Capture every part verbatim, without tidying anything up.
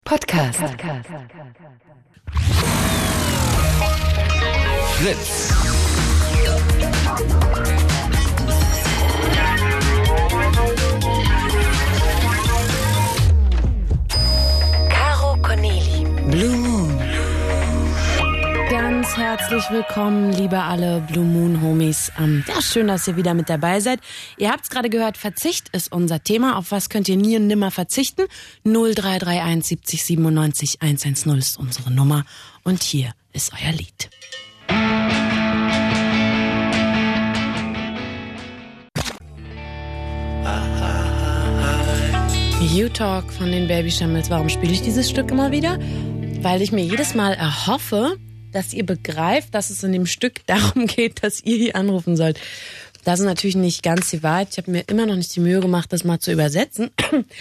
Podcast. Podcast. Fritz. Caro Corneli. Blue Moon. Ganz herzlich willkommen, liebe alle Blue Moon Homies. Ähm, ja, schön, dass ihr wieder mit dabei seid. Ihr habt es gerade gehört, Verzicht ist unser Thema. Auf was könnt ihr nie und nimmer verzichten? null drei drei eins siebzig siebenundneunzig hundertzehn ist unsere Nummer. Und hier ist euer Lied. You-Talk von den Baby Shambles. Warum spiele ich dieses Stück immer wieder? Weil ich mir jedes Mal erhoffe, dass ihr begreift, dass es in dem Stück darum geht, dass ihr hier anrufen sollt. Das ist natürlich nicht ganz die Wahrheit. Ich habe mir immer noch nicht die Mühe gemacht, das mal zu übersetzen.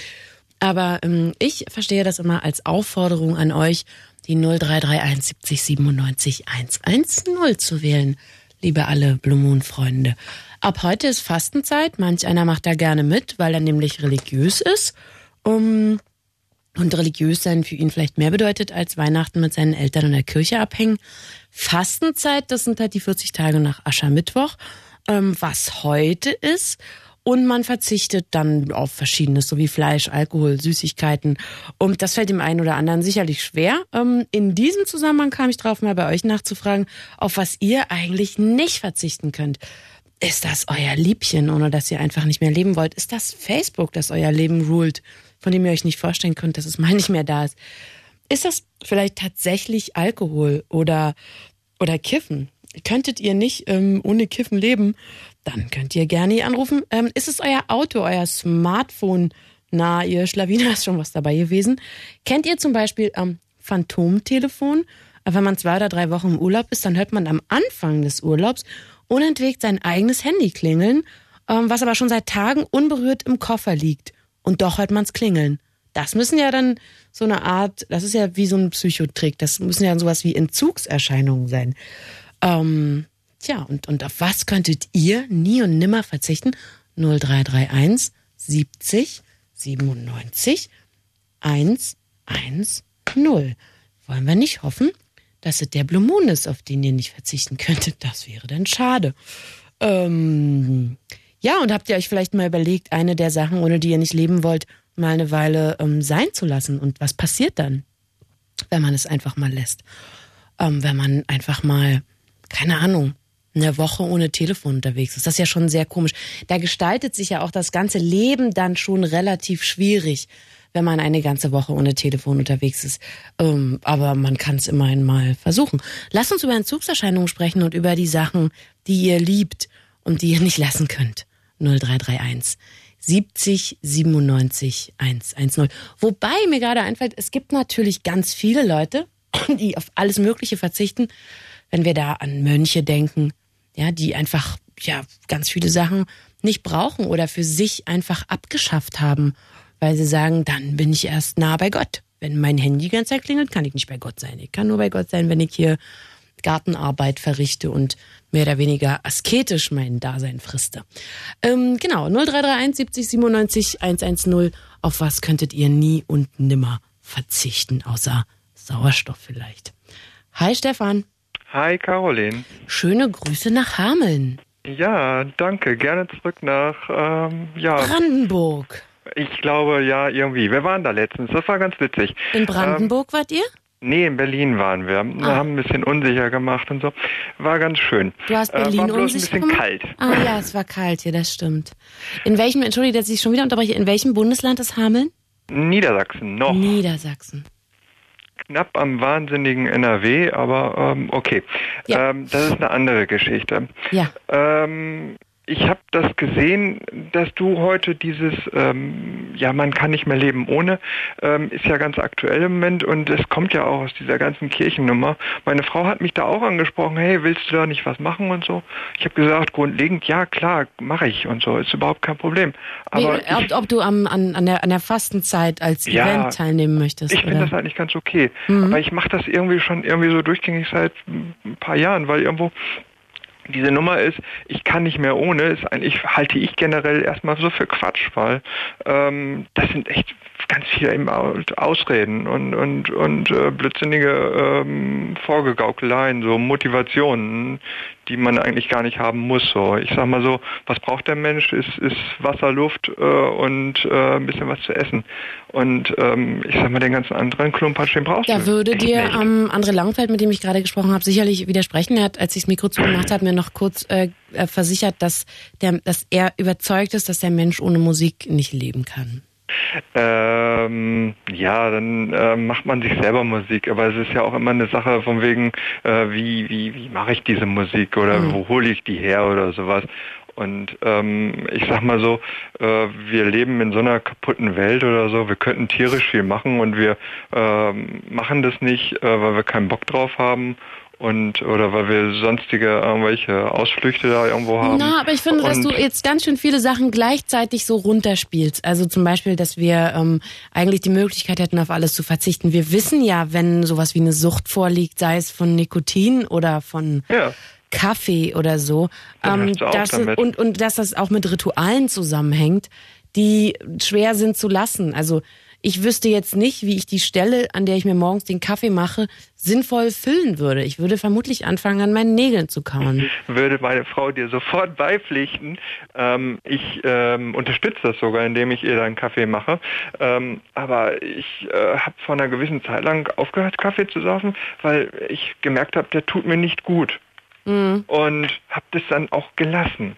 Aber ähm, ich verstehe das immer als Aufforderung an euch, die null drei drei eins siebzig siebenundneunzig hundertzehn zu wählen, liebe alle Blue Moon Freunde. Ab heute ist Fastenzeit. Manch einer macht da gerne mit, weil er nämlich religiös ist. Um, und religiös sein für ihn vielleicht mehr bedeutet, als Weihnachten mit seinen Eltern in der Kirche abhängen. Fastenzeit, das sind halt die vierzig Tage nach Aschermittwoch, ähm, was heute ist. Und man verzichtet dann auf Verschiedenes, so wie Fleisch, Alkohol, Süßigkeiten. Und das fällt dem einen oder anderen sicherlich schwer. Ähm, in diesem Zusammenhang kam ich drauf, mal bei euch nachzufragen, auf was ihr eigentlich nicht verzichten könnt. Ist das euer Liebchen, ohne dass ihr einfach nicht mehr leben wollt? Ist das Facebook, das euer Leben ruled, von dem ihr euch nicht vorstellen könnt, dass es mal nicht mehr da ist? Ist das vielleicht tatsächlich Alkohol oder, oder Kiffen? Könntet ihr nicht ähm, ohne Kiffen leben? Dann könnt ihr gerne hier anrufen. Ähm, ist es euer Auto, euer Smartphone? Na, ihr Schlawiner, ist schon was dabei gewesen. Kennt ihr zum Beispiel ähm, Phantomtelefon? Wenn man zwei oder drei Wochen im Urlaub ist, dann hört man am Anfang des Urlaubs unentwegt sein eigenes Handy klingeln, ähm, was aber schon seit Tagen unberührt im Koffer liegt. Und doch hört man's klingeln. Das müssen ja dann so eine Art, das ist ja wie so ein Psychotrick, das müssen ja sowas wie Entzugserscheinungen sein. Ähm, tja, und, und auf was könntet ihr nie und nimmer verzichten? null drei drei eins siebzig siebenundneunzig hundertzehn. Wollen wir nicht hoffen, dass es der Blue Moon ist, auf den ihr nicht verzichten könntet? Das wäre dann schade. Ähm, ja, und habt ihr euch vielleicht mal überlegt, eine der Sachen, ohne die ihr nicht leben wollt, mal eine Weile ähm, sein zu lassen? Und was passiert dann, wenn man es einfach mal lässt? Ähm, wenn man einfach mal, keine Ahnung, eine Woche ohne Telefon unterwegs ist. Das ist ja schon sehr komisch. Da gestaltet sich ja auch das ganze Leben dann schon relativ schwierig, wenn man eine ganze Woche ohne Telefon unterwegs ist. Ähm, aber man kann es immerhin mal versuchen. Lasst uns über Entzugserscheinungen sprechen und über die Sachen, die ihr liebt und die ihr nicht lassen könnt. null drei drei eins siebzig siebenundneunzig hundertzehn. Wobei mir gerade einfällt, es gibt natürlich ganz viele Leute, die auf alles Mögliche verzichten. Wenn wir da an Mönche denken, ja, die einfach ja ganz viele Sachen nicht brauchen oder für sich einfach abgeschafft haben, weil sie sagen, dann bin ich erst nah bei Gott. Wenn mein Handy die ganze Zeit klingelt, kann ich nicht bei Gott sein. Ich kann nur bei Gott sein, wenn ich hier Gartenarbeit verrichte und mehr oder weniger asketisch mein Dasein friste. Ähm, genau, null drei drei eins siebzig siebenundneunzig hundertzehn. Auf was könntet ihr nie und nimmer verzichten, außer Sauerstoff vielleicht? Hi Stefan. Hi Caroline. Schöne Grüße nach Hameln. Ja, danke. Gerne zurück nach ähm, ja. Brandenburg. Ich glaube, ja, irgendwie. Wir waren da letztens. Das war ganz witzig. In Brandenburg ähm, wart ihr? Nee, in Berlin waren wir. Wir ah. haben ein bisschen unsicher gemacht und so. War ganz schön. Du hast Berlin äh, war bloß unsicher ein bisschen gemacht? kalt. Ah ja, es war kalt hier, das stimmt. In welchem, Entschuldigung, dass ich schon wieder unterbreche, in welchem Bundesland ist Hameln? Niedersachsen, noch. Niedersachsen. Knapp am wahnsinnigen N R W, aber ähm, okay. Ja. Ähm, das ist eine andere Geschichte. Ja. Ähm, ich habe das gesehen, dass du heute dieses, ähm, ja, man kann nicht mehr leben ohne, ähm, ist ja ganz aktuell im Moment und es kommt ja auch aus dieser ganzen Kirchennummer. Meine Frau hat mich da auch angesprochen, hey, willst du da nicht was machen und so? Ich habe gesagt, grundlegend, ja klar, mache ich und so, ist überhaupt kein Problem. Aber Wie, ob, ich, ob du am, an, an, der, an der Fastenzeit als ja, Event teilnehmen möchtest? Ich finde das eigentlich ganz okay. Mhm. Aber ich mache das irgendwie schon irgendwie so durchgängig seit ein paar Jahren, weil irgendwo diese Nummer ist, ich kann nicht mehr ohne, ist eigentlich, halte ich generell erstmal so für Quatsch, weil ähm, das sind echt ganz viel eben Ausreden und und und äh, blödsinnige ähm, Vorgegaukeleien, so Motivationen, die man eigentlich gar nicht haben muss. So, ich sag mal so, was braucht der Mensch? Ist ist Wasser, Luft äh, und äh, ein bisschen was zu essen. Und ähm, ich sag mal, den ganzen anderen Klumpatsch, den brauchst da du. Da würde echt dir nicht. ähm, André Langfeld, mit dem ich gerade gesprochen habe, sicherlich widersprechen. Er hat, als ich das Mikro zugemacht habe, mir noch kurz äh, versichert, dass der, dass er überzeugt ist, dass der Mensch ohne Musik nicht leben kann. Ähm, ja, dann äh, macht man sich selber Musik, aber es ist ja auch immer eine Sache von wegen, äh, wie wie wie mache ich diese Musik oder mhm. wo hole ich die her oder sowas. Und ähm, ich sag mal so, äh, wir leben in so einer kaputten Welt oder so, wir könnten tierisch viel machen und wir äh, machen das nicht, äh, weil wir keinen Bock drauf haben. Und oder weil wir sonstige irgendwelche Ausflüchte da irgendwo haben. Na, aber ich finde, und dass du jetzt ganz schön viele Sachen gleichzeitig so runterspielst. Also zum Beispiel, dass wir ähm, eigentlich die Möglichkeit hätten, auf alles zu verzichten. Wir wissen ja, wenn sowas wie eine Sucht vorliegt, sei es von Nikotin oder von ja. Kaffee oder so, ähm, dass es, und und dass das auch mit Ritualen zusammenhängt, die schwer sind zu lassen. Also ich wüsste jetzt nicht, wie ich die Stelle, an der ich mir morgens den Kaffee mache, sinnvoll füllen würde. Ich würde vermutlich anfangen, an meinen Nägeln zu kauen. Würde meine Frau dir sofort beipflichten. Ähm, ich ähm, unterstütze das sogar, indem ich ihr dann Kaffee mache. Ähm, aber ich äh, habe vor einer gewissen Zeit lang aufgehört, Kaffee zu saufen, weil ich gemerkt habe, der tut mir nicht gut. Mhm. Und habe das dann auch gelassen.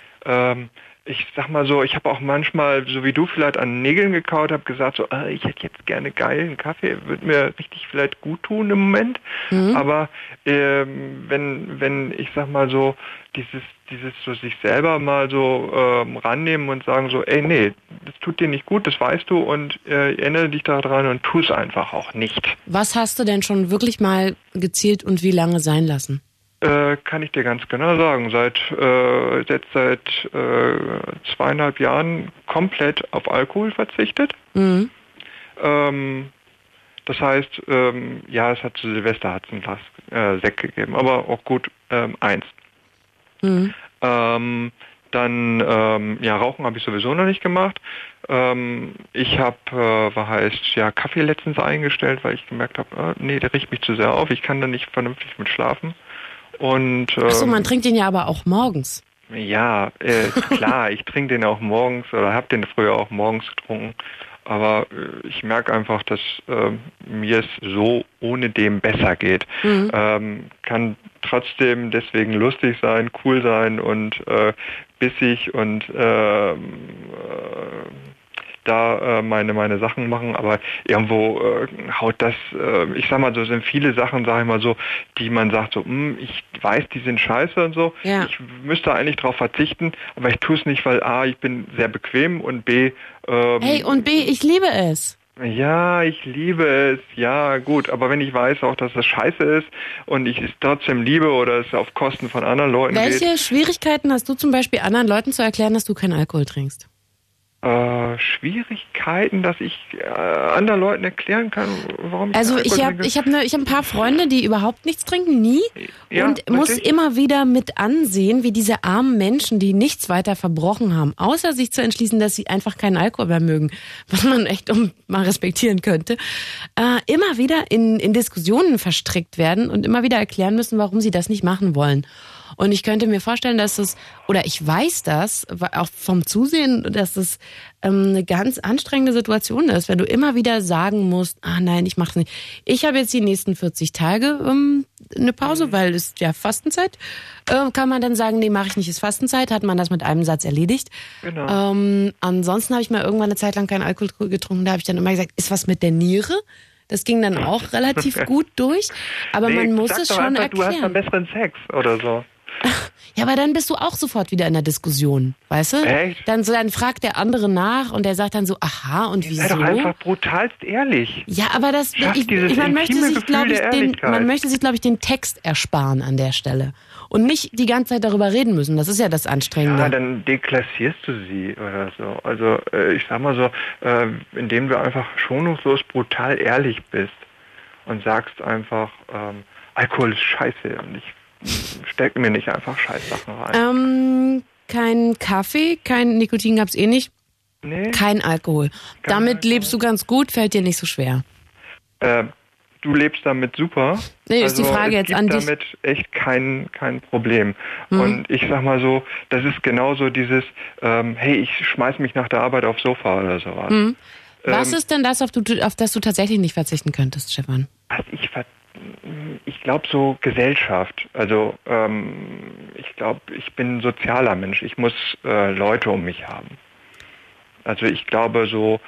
Ähm, Ich sag mal so, ich habe auch manchmal, so wie du vielleicht an Nägeln gekaut, habe gesagt so, ah, ich hätte jetzt gerne geilen Kaffee, würde mir richtig vielleicht gut tun im Moment. Mhm. Aber ähm, wenn wenn ich sag mal so dieses dieses so sich selber mal so ähm, rannehmen und sagen so, ey nee, das tut dir nicht gut, das weißt du und äh, erinnere dich daran und tu es einfach auch nicht. Was hast du denn schon wirklich mal gezielt und wie lange sein lassen? Äh, kann ich dir ganz genau sagen. Seit äh, jetzt seit äh, zweieinhalb Jahren komplett auf Alkohol verzichtet. Mhm. Ähm, das heißt, ähm, ja, es hat zu Silvester hat's ein Glas äh, Sekt gegeben, aber auch gut ähm, eins. Mhm. Ähm, dann ähm, ja, Rauchen habe ich sowieso noch nicht gemacht. Ähm, ich habe, äh, was heißt, ja, Kaffee letztens eingestellt, weil ich gemerkt habe, äh, nee, der riecht mich zu sehr auf. Ich kann da nicht vernünftig mit schlafen. Und, ähm, ach so, man trinkt den ja aber auch morgens. Ja, äh, klar, ich trinke den auch morgens oder habe den früher auch morgens getrunken. Aber äh, ich merke einfach, dass äh, mir es so ohne dem besser geht. Mhm. Ähm, kann trotzdem deswegen lustig sein, cool sein und äh, bissig und äh, äh, da äh, meine meine Sachen machen, aber irgendwo äh, haut das, äh, ich sag mal so, sind viele Sachen, sag ich mal so, die man sagt so, mh, ich weiß, die sind scheiße und so, ja. Ich müsste eigentlich darauf verzichten, aber ich tue es nicht, weil A, ich bin sehr bequem und B, ähm, hey, und B, ich liebe es. Ja, ich liebe es, ja gut, aber wenn ich weiß auch, dass das scheiße ist und ich es trotzdem liebe oder es auf Kosten von anderen Leuten Welche geht. Welche Schwierigkeiten hast du zum Beispiel anderen Leuten zu erklären, dass du keinen Alkohol trinkst? Äh, Schwierigkeiten, dass ich äh, anderen Leuten erklären kann, warum ich Also Alkohol ich habe trinke. ich habe ne, ich habe ein paar Freunde, die überhaupt nichts trinken, nie, ja, und richtig? muss immer wieder mit ansehen, wie diese armen Menschen, die nichts weiter verbrochen haben, außer sich zu entschließen, dass sie einfach keinen Alkohol mehr mögen, was man echt um mal respektieren könnte, äh, immer wieder in in Diskussionen verstrickt werden und immer wieder erklären müssen, warum sie das nicht machen wollen. Und ich könnte mir vorstellen, dass es, oder ich weiß das, auch vom Zusehen, dass es ähm, eine ganz anstrengende Situation ist, wenn du immer wieder sagen musst, ah nein, ich mach's nicht. Ich habe jetzt die nächsten vierzig Tage ähm, eine Pause, weil es ja Fastenzeit. Äh, kann man dann sagen, nee, mache ich nicht, ist Fastenzeit, hat man das mit einem Satz erledigt. Genau. Ähm, ansonsten habe ich mal irgendwann eine Zeit lang keinen Alkohol getrunken, da habe ich dann immer gesagt, ist was mit der Niere? Das ging dann auch relativ gut durch, aber nee, man muss es schon einfach, erklären. Du hast einen besseren Sex oder so. Ja, aber dann bist du auch sofort wieder in der Diskussion, weißt du? Echt? Dann, so, dann fragt der andere nach und der sagt dann so, aha, und wieso? Sei doch einfach brutalst ehrlich. Ja, aber das, Schaff ich, ich, man möchte sich, glaube ich, den, man möchte sich, glaube ich, den Text ersparen an der Stelle und nicht die ganze Zeit darüber reden müssen. Das ist ja das Anstrengende. Ja, dann deklassierst du sie oder so. Also äh, ich sag mal so, äh, indem du einfach schonungslos brutal ehrlich bist und sagst einfach, ähm, Alkohol ist scheiße und ich steck mir nicht einfach Scheißsachen rein. Ähm, kein Kaffee, kein Nikotin gab's eh nicht. Nee. Kein Alkohol. Kein Damit Alkohol. lebst du ganz gut, fällt dir nicht so schwer. Äh, du lebst damit super. Nee, ist die Frage es jetzt an gibt dich. damit echt kein, kein Problem. Mhm. Und ich sag mal so, das ist genauso dieses, ähm, hey, ich schmeiß mich nach der Arbeit aufs Sofa oder sowas. Mhm. Was Ähm, ist denn das, auf, du, auf das du tatsächlich nicht verzichten könntest, Stefan? Also ich ver ich glaube so Gesellschaft. Also ähm, ich glaube, ich bin ein sozialer Mensch. Ich muss äh, Leute um mich haben. Also ich glaube so,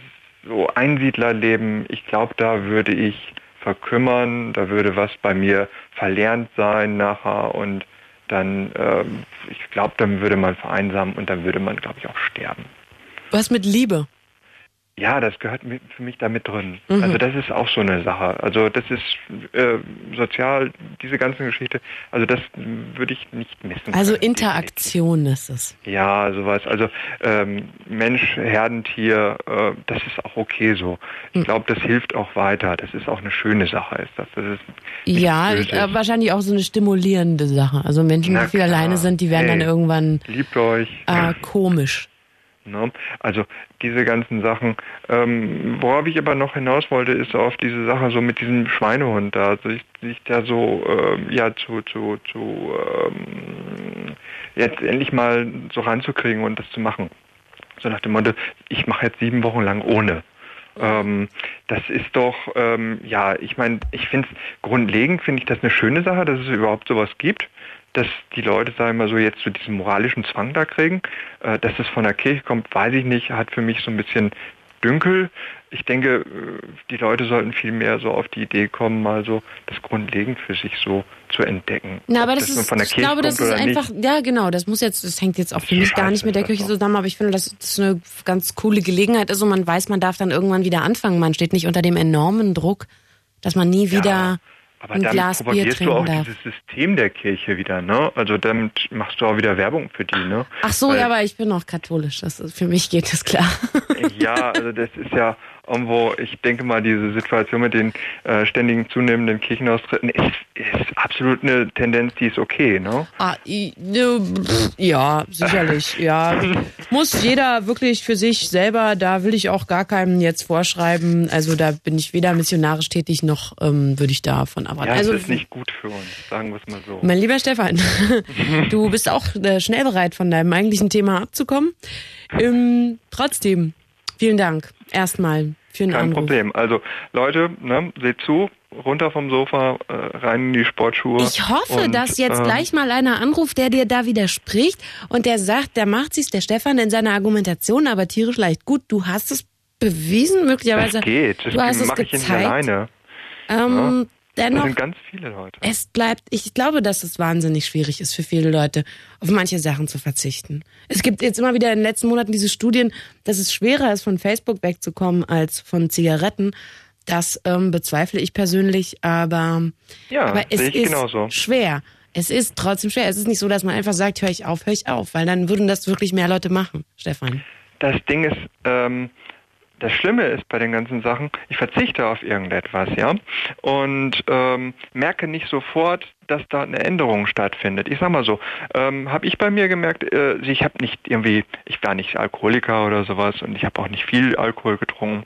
so Einsiedlerleben, ich glaube, da würde ich verkümmern, da würde was bei mir verlernt sein nachher und dann, ähm, ich glaube, dann würde man vereinsamen und dann würde man, glaube ich, auch sterben. Was mit Liebe? Ja, das gehört mit, für mich da mit drin. Mhm. Also das ist auch so eine Sache. Also das ist äh, sozial, diese ganze Geschichte, also das würde ich nicht missen. Also können, Interaktion ist es. definitiv. Ja, sowas. Also ähm, Mensch, Herdentier, äh, das ist auch okay so. Ich glaube, das hilft auch weiter. Das ist auch eine schöne Sache. Ist das. Das ist nichts Ja, Böses. äh, wahrscheinlich auch so eine stimulierende Sache. Also Menschen, Na die viel klar. alleine sind, die werden Hey, dann irgendwann liebt euch. äh, komisch. Ne? Also diese ganzen Sachen. Ähm, worauf ich aber noch hinaus wollte, ist auf diese Sache so mit diesem Schweinehund da, sich, sich da so ähm, ja zu zu zu ähm, jetzt endlich mal so ranzukriegen und das zu machen. So nach dem Motto, ich mache jetzt sieben Wochen lang ohne. Ähm, das ist doch, ähm, ja, ich meine, ich finde es grundlegend, finde ich das eine schöne Sache, dass es überhaupt sowas gibt, dass die Leute, sagen wir mal so, jetzt zu diesem moralischen Zwang da kriegen. Äh, dass es von der Kirche kommt, weiß ich nicht, hat für mich so ein bisschen Dünkel. Ich denke, die Leute sollten viel mehr so auf die Idee kommen, mal so das grundlegend für sich so zu entdecken. Na, aber Ob das nun ist, von der ich Kirche glaube, das kommt ist oder einfach, nicht. ja genau, das muss jetzt, das hängt jetzt auch für mich gar Scheiße, nicht mit der ist das Kirche doch. zusammen, aber ich finde, dass das eine ganz coole Gelegenheit ist und man weiß, man darf dann irgendwann wieder anfangen. Man steht nicht unter dem enormen Druck, dass man nie wieder Ja, aber ein damit Glas Bier propagierst du trinken auch darf. dieses System der Kirche wieder, ne? Also damit machst du auch wieder Werbung für die, ne? Ach so, Weil- ja, aber ich bin auch katholisch. Das ist, für mich geht das klar. Ja, also das ist ja irgendwo, ich denke mal, diese Situation mit den äh, ständigen zunehmenden Kirchenaustritten ist, ist absolut eine Tendenz, die ist okay, ne? Ah, i- ne, pff, ja, sicherlich. Ja, muss jeder wirklich für sich selber. Da will ich auch gar keinem jetzt vorschreiben. Also da bin ich weder missionarisch tätig noch ähm, würde ich davon abraten. Ja, Also das ist nicht gut für uns, sagen wir es mal so. mein lieber Stefan, du bist auch äh, schnell bereit, von deinem eigentlichen Thema abzukommen. Ähm, trotzdem, vielen Dank erstmal für den Kein Anruf. Problem. Also Leute, ne, seht zu, runter vom Sofa, äh, rein in die Sportschuhe. Ich hoffe, und, dass jetzt ähm, gleich mal einer anruft, der dir da widerspricht und der sagt, der macht sich's, der Stefan, in seiner Argumentation, aber tierisch leicht. Gut, du hast es bewiesen, möglicherweise. Das geht, das du hast es mache ich ja nicht gezeigt. alleine. Ähm, Das dennoch, sind ganz viele Leute. es bleibt, ich glaube, dass es wahnsinnig schwierig ist für viele Leute, auf manche Sachen zu verzichten. Es gibt jetzt immer wieder in den letzten Monaten diese Studien, dass es schwerer ist, von Facebook wegzukommen als von Zigaretten. Das ähm, bezweifle ich persönlich, aber, Ja, aber es sehe ich ist genauso. schwer. Es ist trotzdem schwer. Es ist nicht so, dass man einfach sagt, hör ich auf, hör ich auf, weil dann würden das wirklich mehr Leute machen, Stefan. Das Ding ist, ähm, das Schlimme ist bei den ganzen Sachen, ich verzichte auf irgendetwas, ja, und ähm, merke nicht sofort, dass da eine Änderung stattfindet. Ich sag mal so, ähm, habe ich bei mir gemerkt, äh, ich habe nicht irgendwie, ich war nicht Alkoholiker oder sowas und ich habe auch nicht viel Alkohol getrunken.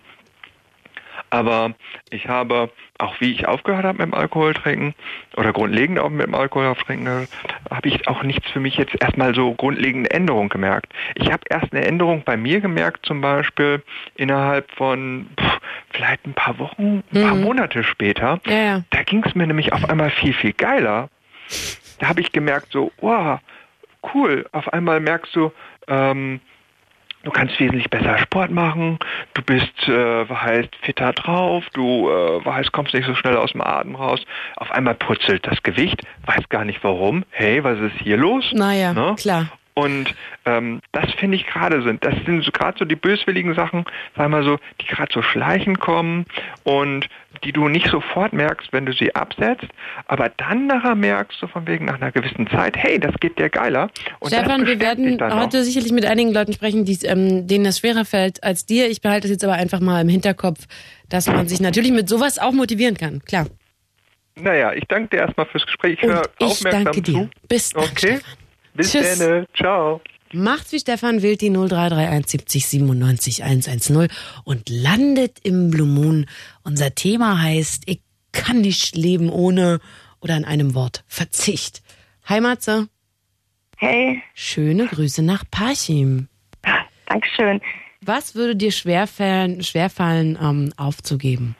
Aber ich habe, auch wie ich aufgehört habe mit dem Alkohol trinken oder grundlegend auch mit dem Alkohol trinken, habe ich auch nichts für mich jetzt erstmal so grundlegende Änderung gemerkt. Ich habe erst eine Änderung bei mir gemerkt, zum Beispiel innerhalb von pff, vielleicht ein paar Wochen, ein paar Mhm. Monate später. Ja, ja. Da ging es mir nämlich auf einmal viel, viel geiler. Da habe ich gemerkt so, wow, cool. Auf einmal merkst du, ähm, du kannst wesentlich besser Sport machen, du bist, äh, heißt, fitter drauf, du, äh, heißt, kommst nicht so schnell aus dem Atem raus. Auf einmal purzelt das Gewicht, weiß gar nicht warum. Hey, was ist hier los? Naja, Ne? klar. Und ähm, das finde ich gerade sind, das sind so, gerade so die böswilligen Sachen, sagen wir so, die gerade so schleichend kommen und die du nicht sofort merkst, wenn du sie absetzt, aber dann nachher merkst du von wegen nach einer gewissen Zeit, hey, das geht dir geiler. Und Stefan, das wir bestärkt dich werden dann heute noch. sicherlich mit einigen Leuten sprechen, die, ähm, denen das schwerer fällt als dir. Ich behalte es jetzt aber einfach mal im Hinterkopf, dass man sich natürlich mit sowas auch motivieren kann. Klar. Naja, ich danke dir erstmal fürs Gespräch. Ich Und höre ich aufmerksam danke dir. zu. Bis dann, Okay, Stefan. bis Tschüss. dann. Ciao. Macht's wie Stefan, wählt die null drei drei eins siebzig siebenundneunzig hundertzehn und landet im Blue Moon. Unser Thema heißt, ich kann nicht leben ohne oder in einem Wort Verzicht. Hi Matze. Hey. Schöne Grüße nach Parchim. Dankeschön. Was würde dir schwerfallen, schwerfallen ähm, aufzugeben?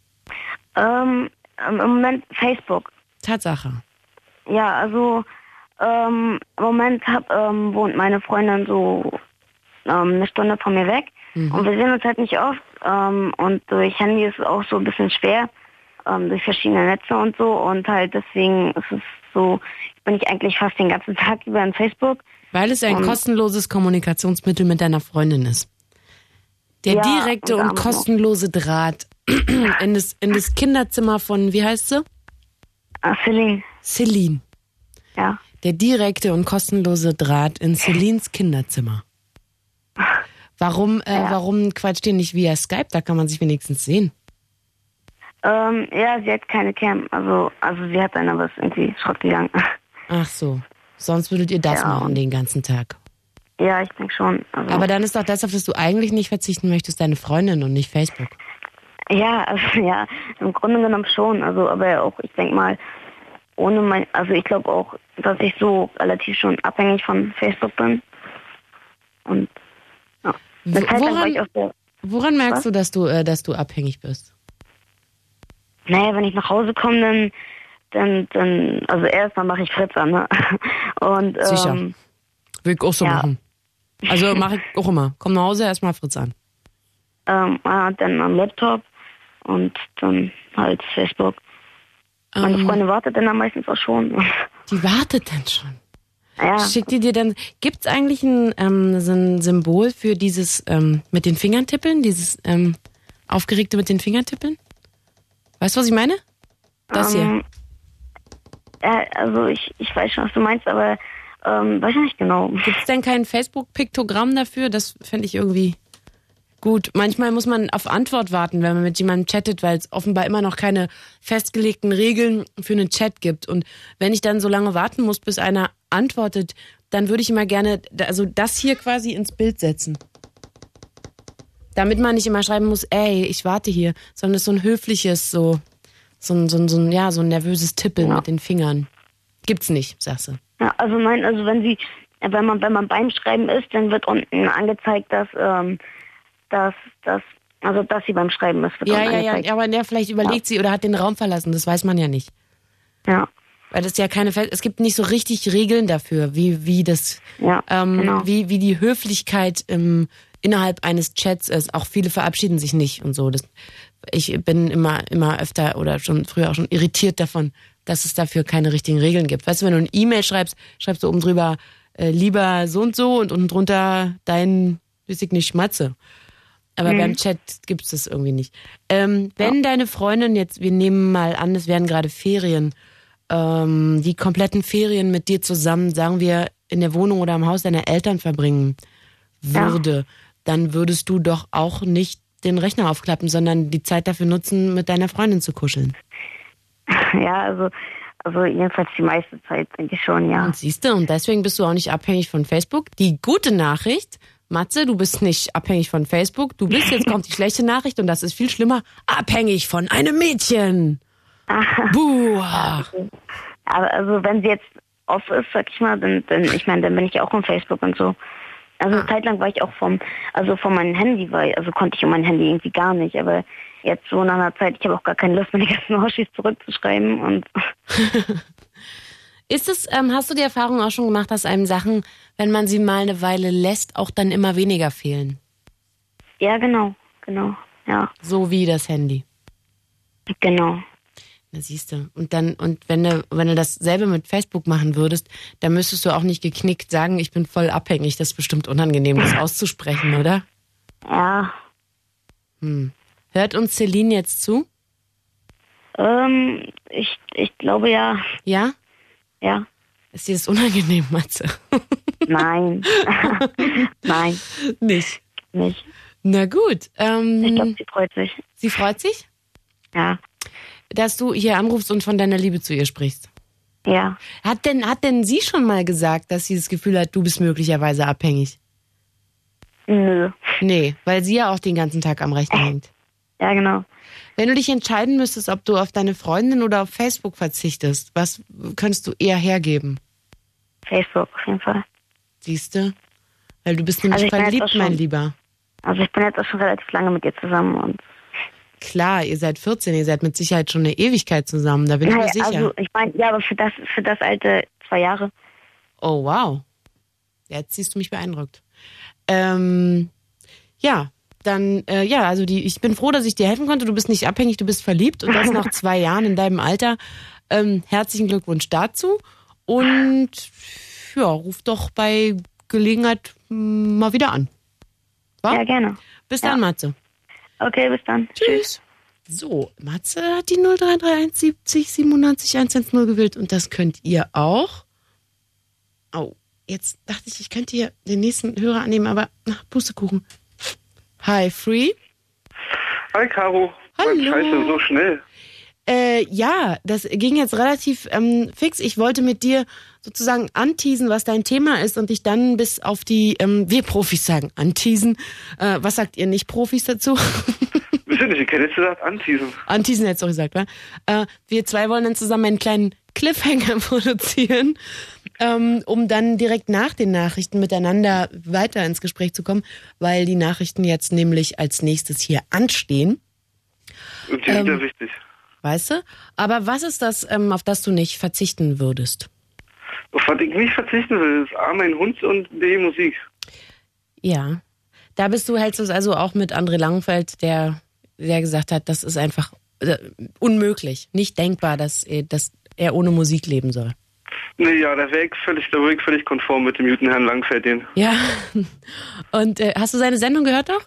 Ähm, im Moment Facebook. Tatsache. Ja, also ähm, im Moment hab, ähm, wohnt meine Freundin so ähm, eine Stunde von mir weg. Mhm. Und wir sehen uns halt nicht oft. Ähm, und durch Handy ist es auch so ein bisschen schwer, ähm, durch verschiedene Netze und so. Und halt deswegen ist es so, bin ich eigentlich fast den ganzen Tag über in Facebook. Weil es ein und, kostenloses Kommunikationsmittel mit deiner Freundin ist. Der ja, direkte und, und kostenlose Draht in das, in das Kinderzimmer von, wie heißt sie? Ah, Celine. Celine. Ja. Der direkte und kostenlose Draht in Celines Kinderzimmer. Warum, äh, ja. warum quatscht ihr nicht via Skype? Da kann man sich wenigstens sehen. Ähm, ja, sie hat keine Cam. Also, also sie hat eine, aber ist irgendwie Schrott gegangen. Ach so. Sonst würdet ihr das ja. machen den ganzen Tag. Ja, ich denke schon. Also, aber dann ist doch das, auf das du eigentlich nicht verzichten möchtest, deine Freundin und nicht Facebook. Ja, also ja, im Grunde genommen schon. Also, aber auch, ich denke mal, ohne mein, also ich glaube auch, dass ich so relativ schon abhängig von Facebook bin. Und ja. Eine Zeit lang war ich auf der, woran merkst was? du, dass du, äh, dass du abhängig bist? Naja, wenn ich nach Hause komme, dann, dann, dann, also erstmal mache ich Fritz an, ne? Und, Sicher. Ähm, Will ich auch so ja. machen. Also mache ich auch immer. Komm nach Hause, erstmal Fritz an. Ähm, dann am Laptop und dann halt Facebook. Meine Ähm, Freundin wartet dann meistens auch schon. Die wartet dann schon. Ja. Schickt die dir dann, gibt's eigentlich ein, ähm, so ein Symbol für dieses ähm, mit den Fingern tippeln, dieses ähm, aufgeregte mit den Fingern tippeln? Weißt du, was ich meine? Das ähm, hier. Ja, also ich, ich weiß schon, was du meinst, aber ähm, weiß ich nicht genau. Gibt's denn kein Facebook-Piktogramm dafür? Das fände ich irgendwie gut. Manchmal muss man auf Antwort warten, wenn man mit jemandem chattet, weil es offenbar immer noch keine festgelegten Regeln für einen Chat gibt. Und wenn ich dann so lange warten muss, bis einer antwortet, dann würde ich immer gerne, also das hier quasi ins Bild setzen. Damit man nicht immer schreiben muss, ey, ich warte hier, sondern es ist so ein höfliches, so, so ein, so ein, so ein, ja, so ein nervöses Tippeln ja. mit den Fingern. Gibt's nicht, sagst du. Ja, also nein, also wenn sie, wenn man, wenn man beim Schreiben ist, dann wird unten angezeigt, dass, ähm, dass, dass, also dass sie beim Schreiben ist. Wird Ja, unten ja, angezeigt. ja, aber der vielleicht überlegt ja. sie oder hat den Raum verlassen, das weiß man ja nicht. Ja. Weil das ja keine, es gibt nicht so richtig Regeln dafür, wie, wie das, ja, ähm, genau. wie, wie die Höflichkeit im, innerhalb eines Chats ist. Auch viele verabschieden sich nicht und so. Das, ich bin immer, immer öfter oder schon früher auch schon irritiert davon, dass es dafür keine richtigen Regeln gibt. Weißt du, wenn du eine E-Mail schreibst, schreibst du oben drüber, äh, lieber so und so und unten drunter dein, weiß ich nicht, Matze. Aber mhm. beim Chat gibt's das irgendwie nicht. Ähm, wenn ja. deine Freundin jetzt, wir nehmen mal an, es wären gerade Ferien, ähm, die kompletten Ferien mit dir zusammen, sagen wir, in der Wohnung oder im Haus deiner Eltern verbringen würde, ja. dann würdest du doch auch nicht den Rechner aufklappen, sondern die Zeit dafür nutzen, mit deiner Freundin zu kuscheln. Ja, also, also jedenfalls die meiste Zeit, denke ich schon, ja. Und siehst du, und deswegen bist du auch nicht abhängig von Facebook. Die gute Nachricht, Matze, du bist nicht abhängig von Facebook. Du bist, jetzt kommt die schlechte Nachricht und das ist viel schlimmer, abhängig von einem Mädchen. Buh. Aber also wenn sie jetzt off ist, sag ich mal, dann, dann ich meine, dann bin ich auch auf Facebook und so. Also eine Zeit lang war ich auch vom, also von meinem Handy, weil, also konnte ich um mein Handy irgendwie gar nicht, aber jetzt so nach einer Zeit, ich habe auch gar keine Lust mehr, die ganzen Hoshis zurückzuschreiben und. Ist es, ähm, hast du die Erfahrung auch schon gemacht, dass einem Sachen, wenn man sie mal eine Weile lässt, auch dann immer weniger fehlen? Ja, genau, genau, ja. So wie das Handy. Genau. Na siehst du. Und dann, und wenn du, wenn du dasselbe mit Facebook machen würdest, dann müsstest du auch nicht geknickt sagen, ich bin voll abhängig. Das ist bestimmt unangenehm, das auszusprechen, oder? Ja. Hm. Hört uns Celine jetzt zu? Ähm, ich, ich glaube ja. Ja? Ja. Ist dir das unangenehm, Matze? Nein. Nein. Nicht? Nicht. Na gut. Ähm, ich glaube, sie freut sich. Sie freut sich? Ja. Dass du hier anrufst und von deiner Liebe zu ihr sprichst? Ja. Hat denn, hat denn sie schon mal gesagt, dass sie das Gefühl hat, du bist möglicherweise abhängig? Nö. Nee, weil sie ja auch den ganzen Tag am Rechner hängt. Ja, genau. Wenn du dich entscheiden müsstest, ob du auf deine Freundin oder auf Facebook verzichtest, was könntest du eher hergeben? Facebook auf jeden Fall. Siehst du? Weil du bist nämlich Also ich bin jetzt verliebt, auch schon- mein Lieber. Also ich bin jetzt auch schon relativ lange mit ihr zusammen und Klar, ihr seid vierzehn, ihr seid mit Sicherheit schon eine Ewigkeit zusammen, da bin ich mir Naja, sicher. also ich meine, ja, aber für das für das alte zwei Jahre. Oh, wow. Jetzt siehst du mich beeindruckt. Ähm, ja, dann, äh, ja, also die, ich bin froh, dass ich dir helfen konnte. Du bist nicht abhängig, du bist verliebt und das nach zwei Jahren in deinem Alter. Ähm, herzlichen Glückwunsch dazu. Und ja, ruf doch bei Gelegenheit m, mal wieder an. Wa? Ja, gerne. Bis Ja. dann, Matze. Okay, bis dann. Tschüss. So, Matze hat die null drei drei eins siebzig siebenundneunzig hundertzehn gewählt und das könnt ihr auch. Au, jetzt dachte ich, ich könnte hier den nächsten Hörer annehmen, aber ach, Pustekuchen. Hi, Free. Hi, Caro. Hallo. Mann, Scheiße, so schnell. Äh, ja, das ging jetzt relativ ähm, fix. Ich wollte mit dir sozusagen anteasen, was dein Thema ist und dich dann bis auf die, ähm, wir Profis sagen, anteasen. Äh, was sagt ihr Nicht-Profis dazu? Wir sind nicht, ich hätte jetzt gesagt, anteasen. Anteasen hättest du gesagt, wa? Äh, wir zwei wollen dann zusammen einen kleinen Cliffhanger produzieren, ähm, um dann direkt nach den Nachrichten miteinander weiter ins Gespräch zu kommen, weil die Nachrichten jetzt nämlich als nächstes hier anstehen. Und die sind Ähm, ja wichtig. Weißt du? Aber was ist das, ähm, auf das du nicht verzichten würdest? Auf was ich nicht verzichten will, ist A, mein Hund und B, Musik. Ja. Da bist du, hältst du es also auch mit André Langenfeld, der, der gesagt hat, das ist einfach äh, unmöglich, nicht denkbar, dass, er- dass er ohne Musik leben soll. Nee, ja, da wäre ich völlig, da wäre ich völlig konform mit dem guten Herrn Langfeld. Den. Ja. Und äh, hast du seine Sendung gehört doch?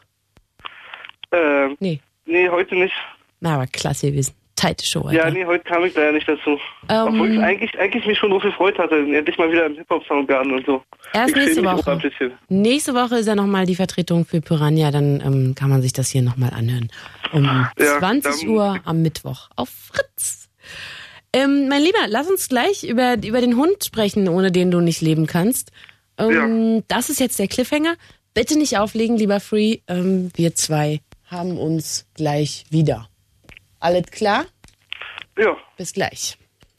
Äh, Nee. nee, heute nicht. Na, aber klasse gewesen. Tighte Show, Alter. Ja, nee, heute kam ich leider nicht dazu. Ähm, Obwohl ich eigentlich, eigentlich mich schon drauf gefreut hatte, endlich mal wieder im Hip-Hop-Soundgarden und so. Erst ich nächste schäme mich Woche. auch ein bisschen. Nächste Woche ist ja nochmal die Vertretung für Piranha, dann ähm, kann man sich das hier nochmal anhören. Um Ja, zwanzig dann- Uhr am Mittwoch auf Fritz. Ähm, mein Lieber, lass uns gleich über, über den Hund sprechen, ohne den du nicht leben kannst. Ähm, Das ist jetzt der Cliffhanger. Bitte nicht auflegen, lieber Free. Ähm, wir zwei haben uns gleich wieder. Alles klar? Ja. Bis gleich.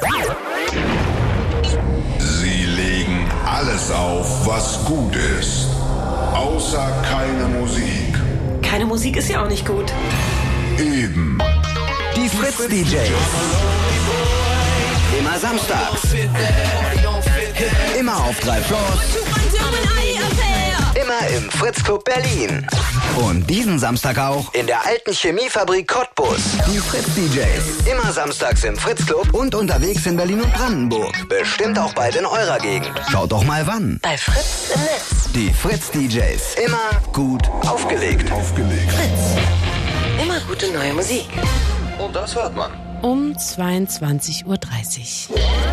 Sie legen alles auf, was gut ist. Außer keine Musik. Keine Musik ist ja auch nicht gut. Eben. Die Fritz-D Js. Immer samstags. Immer auf drei Plus. Immer im Fritz-Club Berlin. Und diesen Samstag auch in der alten Chemiefabrik Cottbus. Die Fritz-D Js. Immer samstags im Fritz-Club und unterwegs in Berlin und Brandenburg. Bestimmt auch bald in eurer Gegend. Schaut doch mal wann. Bei Fritz im Netz. Die Fritz-D Js. Immer gut aufgelegt. Aufgelegt. Fritz. Immer gute neue Musik. Und das hört man. Um zweiundzwanzig Uhr dreißig.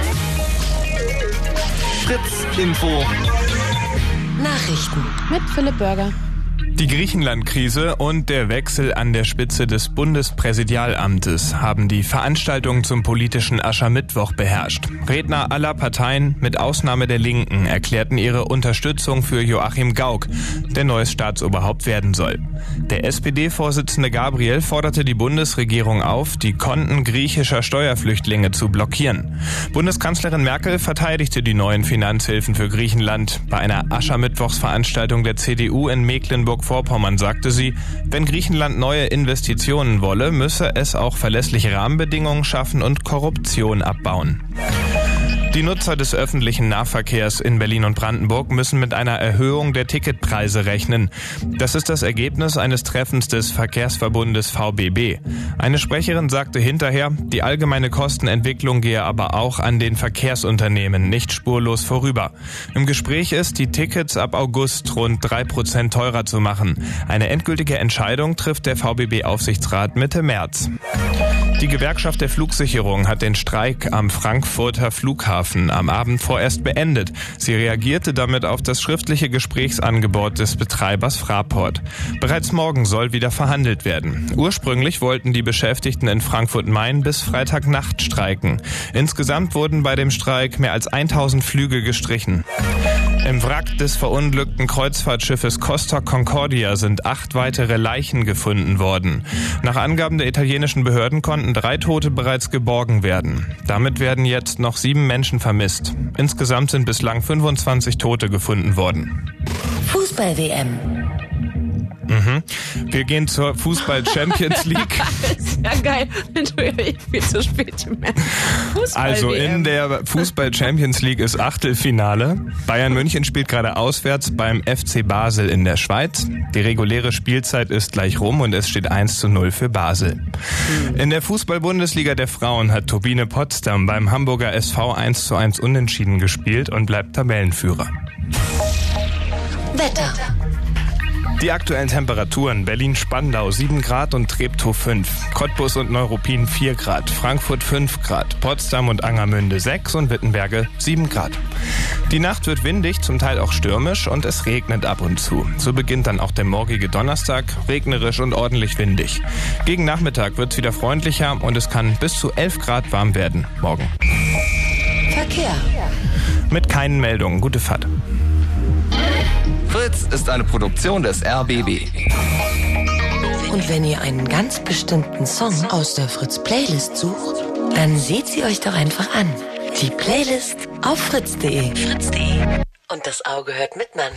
Fritz-Info. Nachrichten. Mit Philipp Burger. Die Griechenland-Krise und der Wechsel an der Spitze des Bundespräsidialamtes haben die Veranstaltung zum politischen Aschermittwoch beherrscht. Redner aller Parteien, mit Ausnahme der Linken, erklärten ihre Unterstützung für Joachim Gauck, der neues Staatsoberhaupt werden soll. Der S P D-Vorsitzende Gabriel forderte die Bundesregierung auf, die Konten griechischer Steuerflüchtlinge zu blockieren. Bundeskanzlerin Merkel verteidigte die neuen Finanzhilfen für Griechenland. Bei einer Aschermittwochsveranstaltung der C D U in Mecklenburg-Vorpommern sagte sie, wenn Griechenland neue Investitionen wolle, müsse es auch verlässliche Rahmenbedingungen schaffen und Korruption abbauen. Die Nutzer des öffentlichen Nahverkehrs in Berlin und Brandenburg müssen mit einer Erhöhung der Ticketpreise rechnen. Das ist das Ergebnis eines Treffens des Verkehrsverbundes V B B. Eine Sprecherin sagte hinterher, die allgemeine Kostenentwicklung gehe aber auch an den Verkehrsunternehmen nicht spurlos vorüber. Im Gespräch ist, die Tickets ab August rund drei Prozent teurer zu machen. Eine endgültige Entscheidung trifft der V B B-Aufsichtsrat Mitte März. Die Gewerkschaft der Flugsicherung hat den Streik am Frankfurter Flughafen am Abend vorerst beendet. Sie reagierte damit auf das schriftliche Gesprächsangebot des Betreibers Fraport. Bereits morgen soll wieder verhandelt werden. Ursprünglich wollten die Beschäftigten in Frankfurt-Main bis Freitagnacht streiken. Insgesamt wurden bei dem Streik mehr als tausend Flüge gestrichen. Im Wrack des verunglückten Kreuzfahrtschiffes Costa Concordia sind acht weitere Leichen gefunden worden. Nach Angaben der italienischen Behörden konnten drei Tote bereits geborgen werden. Damit werden jetzt noch sieben Menschen vermisst. Insgesamt sind bislang fünfundzwanzig Tote gefunden worden. Fußball-W M. Mhm. Wir gehen zur Fußball-Champions League. Ist ja geil. Entschuldigung, ich bin zu spät im Also in der Fußball-Champions League ist Achtelfinale. Bayern München spielt gerade auswärts beim F C Basel in der Schweiz. Die reguläre Spielzeit ist gleich rum und es steht eins zu null für Basel. In der Fußball-Bundesliga der Frauen hat Turbine Potsdam beim Hamburger S V eins zu eins unentschieden gespielt und bleibt Tabellenführer. Wetter. Die aktuellen Temperaturen: Berlin-Spandau sieben Grad und Treptow fünf, Cottbus und Neuruppin vier Grad, Frankfurt fünf Grad, Potsdam und Angermünde sechs und Wittenberge sieben Grad. Die Nacht wird windig, zum Teil auch stürmisch und es regnet ab und zu. So beginnt dann auch der morgige Donnerstag, regnerisch und ordentlich windig. Gegen Nachmittag wird es wieder freundlicher und es kann bis zu elf Grad warm werden morgen. Verkehr. Mit keinen Meldungen. Gute Fahrt. Fritz ist eine Produktion des R B B. Und wenn ihr einen ganz bestimmten Song aus der Fritz-Playlist sucht, dann seht sie euch doch einfach an. Die Playlist auf fritz punkt de. fritz punkt de. Und das Auge hört mit, Mann.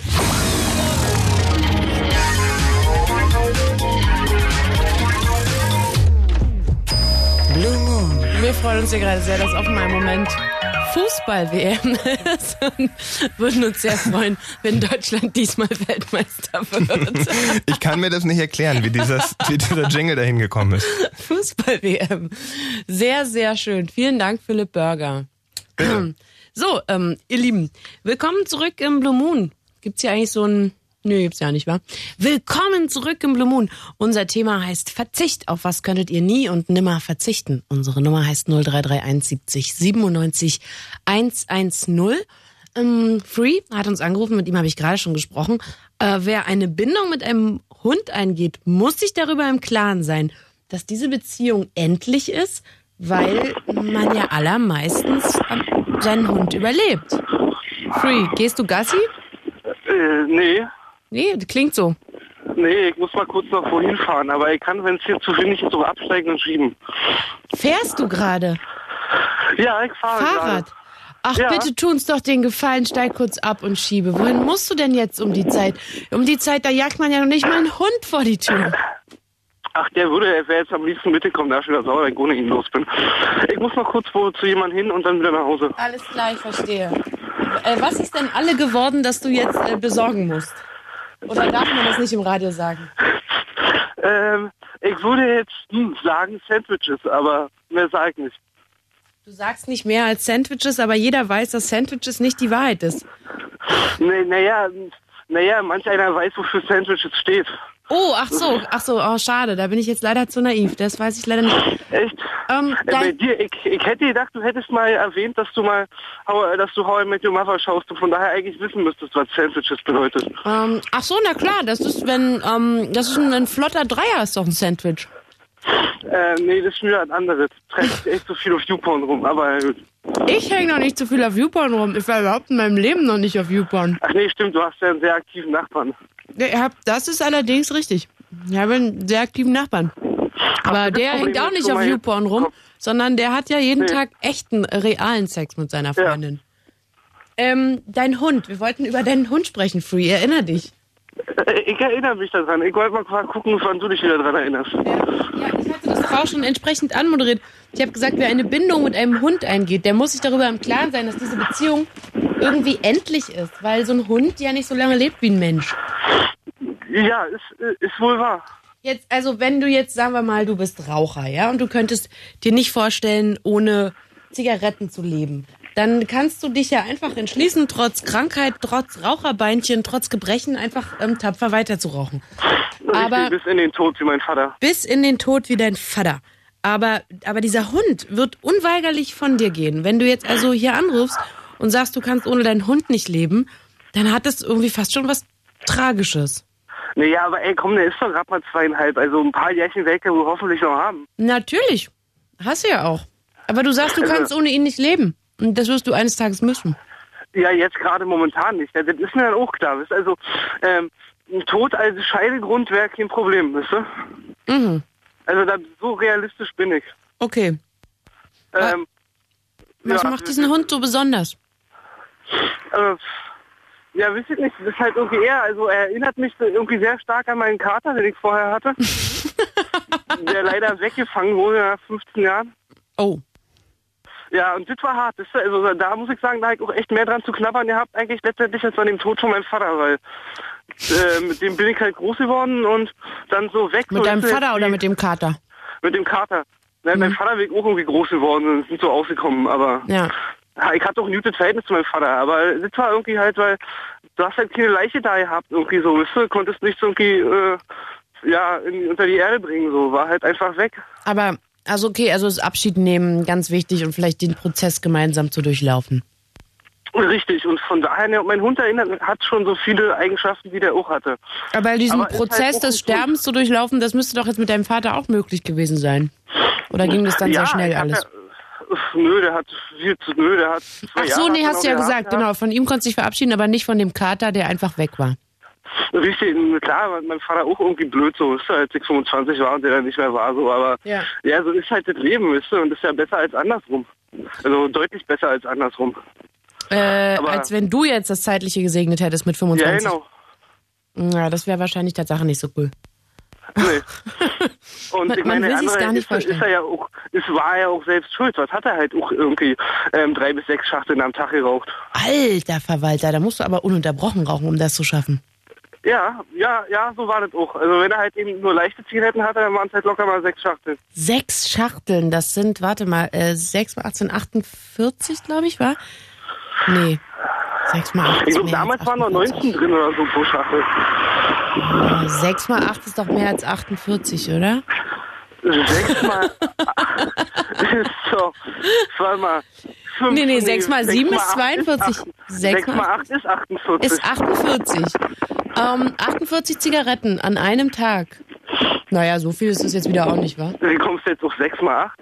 Blue Moon. Wir freuen uns hier gerade sehr, dass auf meinen Moment Fußball-W M ist und würden uns sehr freuen, wenn Deutschland diesmal Weltmeister wird. Ich kann mir das nicht erklären, wie, dieses, wie dieser Jingle dahin gekommen ist. Fußball-W M. Sehr, sehr schön. Vielen Dank, Philipp Burger. Bitte. So, ähm, ihr Lieben, willkommen zurück im Blue Moon. Gibt's hier eigentlich so ein... Nö, gibt's ja nicht, wa? Willkommen zurück im Blue Moon. Unser Thema heißt Verzicht. Auf was könntet ihr nie und nimmer verzichten? Unsere Nummer heißt null drei drei eins siebzig siebenundneunzig hundertzehn. Ähm, Free hat uns angerufen, mit ihm habe ich gerade schon gesprochen. Äh, wer eine Bindung mit einem Hund eingeht, muss sich darüber im Klaren sein, dass diese Beziehung endlich ist, weil man ja allermeistens seinen Hund überlebt. Free, gehst du Gassi? Äh, nee. Nee, das klingt so. Nee, ich muss mal kurz noch wohin fahren, aber ich kann, wenn es hier zu windig ist, auch absteigen und schieben. Fährst du gerade? Ja, ich fahre Fahrrad? grade. Ach, Ja. bitte tu uns doch den Gefallen, steig kurz ab und schiebe. Wohin musst du denn jetzt um die Zeit? Um die Zeit, da jagt man ja noch nicht mal einen Hund vor die Tür. Ach, der würde, er wäre jetzt am liebsten mitgekommen, da ist wieder sauer, wenn ich ohne ihn los bin. Ich muss mal kurz wo, zu jemandem hin und dann wieder nach Hause. Alles klar, ich verstehe. Äh, was ist denn alle geworden, dass du jetzt äh, besorgen musst? Oder darf man das nicht im Radio sagen? Ähm, ich würde jetzt hm, sagen Sandwiches, aber mehr sage ich nicht. Du sagst nicht mehr als Sandwiches, aber jeder weiß, dass Sandwiches nicht die Wahrheit ist. Nee, naja, naja, manch einer weiß, wofür Sandwiches steht. Oh, ach so, ach so, oh, schade, da bin ich jetzt leider zu naiv, das weiß ich leider nicht. Echt? Ähm, äh, bei dir, ich, ich hätte gedacht, du hättest mal erwähnt, dass du mal, How- dass du How I Met Your Mother schaust und von daher eigentlich wissen müsstest, was Sandwiches bedeutet. Ähm, ach so, na klar, das ist, wenn, ähm, das ist ein, ein flotter Dreier, ist doch ein Sandwich. Äh, nee, das ist wieder ein anderes. Treibt echt so viel auf YouPorn rum, aber gut. Ich hänge noch nicht so viel auf YouPorn rum, ich war überhaupt in meinem Leben noch nicht auf YouPorn. Ach nee, stimmt, du hast ja einen sehr aktiven Nachbarn. Ich hab, das ist allerdings richtig. Ich habe einen sehr aktiven Nachbarn. Aber der Problem hängt auch ist, nicht guck auf mal, YouPorn rum, sondern der hat ja jeden Nee. Tag echten, realen Sex mit seiner Freundin. Ähm, dein Hund, wir wollten über deinen Hund sprechen, Free, erinner dich. Äh, Ich erinnere mich daran. Ich wollte mal gucken, wann du dich wieder daran erinnerst. Ja, ich hatte das Frau schon entsprechend anmoderiert. Ich habe gesagt, wer eine Bindung mit einem Hund eingeht, der muss sich darüber im Klaren sein, dass diese Beziehung irgendwie endlich ist, weil so ein Hund ja nicht so lange lebt wie ein Mensch. Ja, ist, ist wohl wahr. Jetzt, also wenn du jetzt, sagen wir mal, du bist Raucher, ja, und du könntest dir nicht vorstellen, ohne Zigaretten zu leben, dann kannst du dich ja einfach entschließen, trotz Krankheit, trotz Raucherbeinchen, trotz Gebrechen einfach ähm, tapfer weiter zu rauchen. Aber Richtig, bis in den Tod wie mein Vater. bis in den Tod wie dein Vater. Aber, aber dieser Hund wird unweigerlich von dir gehen. Wenn du jetzt also hier anrufst und sagst, du kannst ohne deinen Hund nicht leben, dann hat das irgendwie fast schon was Tragisches. Naja, aber ey, komm, der ist doch gerade mal zweieinhalb. Also ein paar Jährchen weg, wir hoffentlich noch haben. Natürlich. Hast du ja auch. Aber du sagst, du kannst ohne ihn nicht leben. Und das wirst du eines Tages müssen. Ja, jetzt gerade momentan nicht. Das ist mir dann auch klar. Weißt? Also, ähm, ein Tod als Scheidegrund wäre kein Problem, weißt du? Mhm. Also, da, so realistisch bin ich. Okay. Ähm, Was ja, macht diesen Hund so besonders? Äh, ja, weiß ich nicht. Das ist halt irgendwie eher, also er erinnert mich irgendwie sehr stark an meinen Kater, den ich vorher hatte. Der leider weggefangen wurde nach fünfzehn Jahren. Oh. Ja, und das war hart. Das, also da muss ich sagen, da habe ich auch echt mehr dran zu knabbern gehabt, eigentlich letztendlich als bei dem Tod von meinem Vater, weil äh, mit dem bin ich halt groß geworden und dann so weg. Mit so deinem ist Vater die, oder mit dem Kater? Mit dem Kater. Ja, mhm. Mein Vater bin ich auch irgendwie groß geworden und ist nicht so ausgekommen, aber ja. Ich hatte auch ein gutes Verhältnis zu meinem Vater, aber das war irgendwie halt, weil du hast halt keine Leiche da gehabt, irgendwie so, weißt du, konntest nichts irgendwie, äh, ja, in, unter die Erde bringen, so, war halt einfach weg. Aber, also okay, also das Abschied nehmen, ganz wichtig und vielleicht den Prozess gemeinsam zu durchlaufen. Richtig, und von daher, mein Hund erinnert, hat schon so viele Eigenschaften, wie der auch hatte. Aber diesen aber Prozess halt des Sterbens zu durchlaufen, das müsste doch jetzt mit deinem Vater auch möglich gewesen sein. Oder ging das dann ja, sehr schnell hat alles? Er, Nö, der hat viel zu, nö, der hat zwei Ach so, Jahre nee, hast du ja gehabt, gesagt, ja. genau. Von ihm konntest du dich verabschieden, aber nicht von dem Kater, der einfach weg war. Richtig, klar, mein Vater auch irgendwie blöd so, ist als ich fünfundzwanzig war und der dann nicht mehr war, so, aber ja, ja so ist halt das Leben, weißt du, und ist ja besser als andersrum. Also deutlich besser als andersrum. Äh, aber, als wenn du jetzt das Zeitliche gesegnet hättest mit fünfundzwanzig. Ja, genau. Ja, das wäre wahrscheinlich Tatsache nicht so cool. Nee. Und man, ich meine, man will sich's gar nicht ist, vorstellen. Ist er ja auch, es war ja auch selbst schuld. Was hat er halt auch irgendwie ähm, drei bis sechs Schachteln am Tag geraucht? Alter Verwalter, da musst du aber ununterbrochen rauchen, um das zu schaffen. Ja, ja, ja, so war das auch. Also wenn er halt eben nur leichte Zigaretten hatte, dann waren es halt locker mal sechs Schachteln. Sechs Schachteln, das sind, warte mal, äh, sechs mal achtzehn, achtundvierzig, glaube ich, war? Nee, sechs mal acht. Ich glaube, damals waren noch neunzehn drin oder so pro Schachtel. sechs mal acht ist doch mehr als achtundvierzig, oder? sechs mal acht ist doch, warte mal. fünf, nee, nee, sechs mal sieben ist zweiundvierzig. sechs mal acht ist achtundvierzig. Ist achtundvierzig. Ähm, achtundvierzig Zigaretten an einem Tag. Naja, so viel ist es jetzt wieder auch nicht, wa? Wie kommst du jetzt auf sechs mal acht?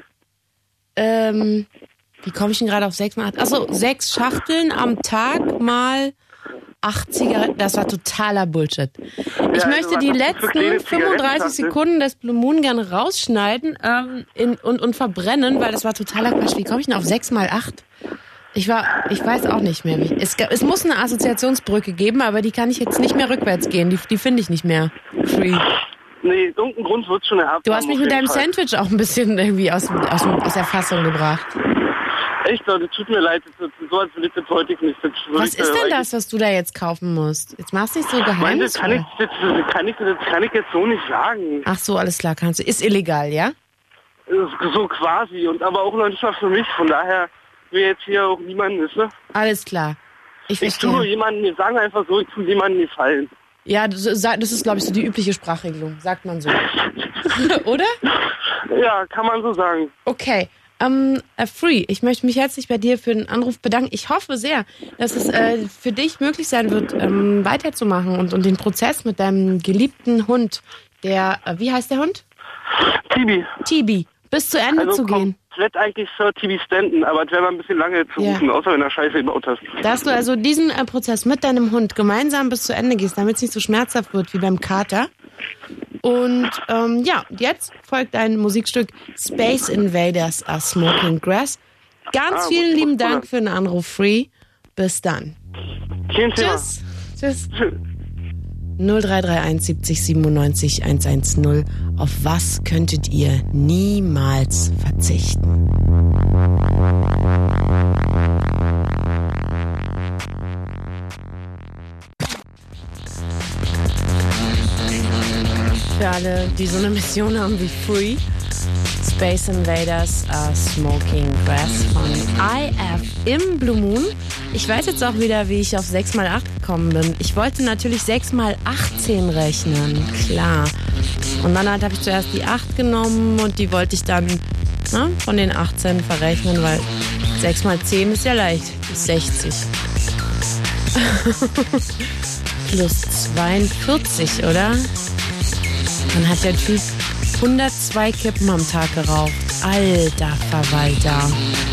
Ähm, wie komme ich denn gerade auf sechs mal acht? Achso, sechs Schachteln am Tag mal acht Zigaretten. Das war totaler Bullshit. Ich ja, also möchte die letzten fünfunddreißig Sekunden des Blue Moon gerne rausschneiden ähm, in, und, und verbrennen, weil das war totaler Quatsch. Wie komme ich denn auf sechs mal acht? Ich war, ich weiß auch nicht mehr. Wie, es, es muss eine Assoziationsbrücke geben, aber die kann ich jetzt nicht mehr rückwärts gehen. Die, die finde ich nicht mehr. Free. Nee, irgendeinen Grund wird es schon gehabt. Du hast mich mit deinem Fall. Sandwich auch ein bisschen irgendwie aus, aus, aus der Fassung gebracht. Echt, das tut mir leid. Das, so als will ich das heute nicht. Das was ist denn das, was du da jetzt kaufen musst? Jetzt machst du nicht so geheimnisvoll. Das kann ich, das, das, kann ich, das kann ich jetzt so nicht sagen. Ach so, alles klar, kannst du. Ist illegal, ja? So quasi, und aber auch noch nicht mal für mich. Von daher will jetzt hier auch niemanden wissen. Alles klar. Ich, ich tue nur jemanden, wir sagen einfach so, ich tue jemanden gefallen. Ja, das ist, glaube ich, so die übliche Sprachregelung, sagt man so. Oder? Ja, kann man so sagen. Okay. Um, uh, Free, ich möchte mich herzlich bei dir für den Anruf bedanken. Ich hoffe sehr, dass es äh, für dich möglich sein wird, ähm, weiterzumachen und, und den Prozess mit deinem geliebten Hund, der, äh, wie heißt der Hund? Tibi. Tibi, bis zu Ende also zu gehen. Komplett eigentlich Sir Tibi Stanton, aber es wäre mal ein bisschen lange zu rufen, ja. Außer wenn er Scheiße gebaut hast. Dass du also diesen äh, Prozess mit deinem Hund gemeinsam bis zu Ende gehst, damit es nicht so schmerzhaft wird wie beim Kater. Und ähm, ja, jetzt folgt ein Musikstück Space Invaders A Smoking Grass. Ganz ah, vielen gut, lieben gut, Dank gut. für den Anruf, Free. Bis dann. Kein Tschüss. Tschüss. null drei drei eins siebzig siebenundneunzig hundertzehn. Auf was könntet ihr niemals verzichten? Für alle, die so eine Mission haben wie Free, Space Invaders A Smoking Grass von I F im Blue Moon. Ich weiß jetzt auch wieder, wie ich auf sechs mal acht gekommen bin. Ich wollte natürlich sechs mal achtzehn rechnen, klar. Und dann habe ich zuerst die acht genommen und die wollte ich dann Na, von den achtzehn verrechnen, weil sechs mal zehn ist ja leicht, ist sechzig. Plus zweiundvierzig, oder? Dann hat der Typ hundertzwei Kippen am Tag geraucht. Alter Verwalter.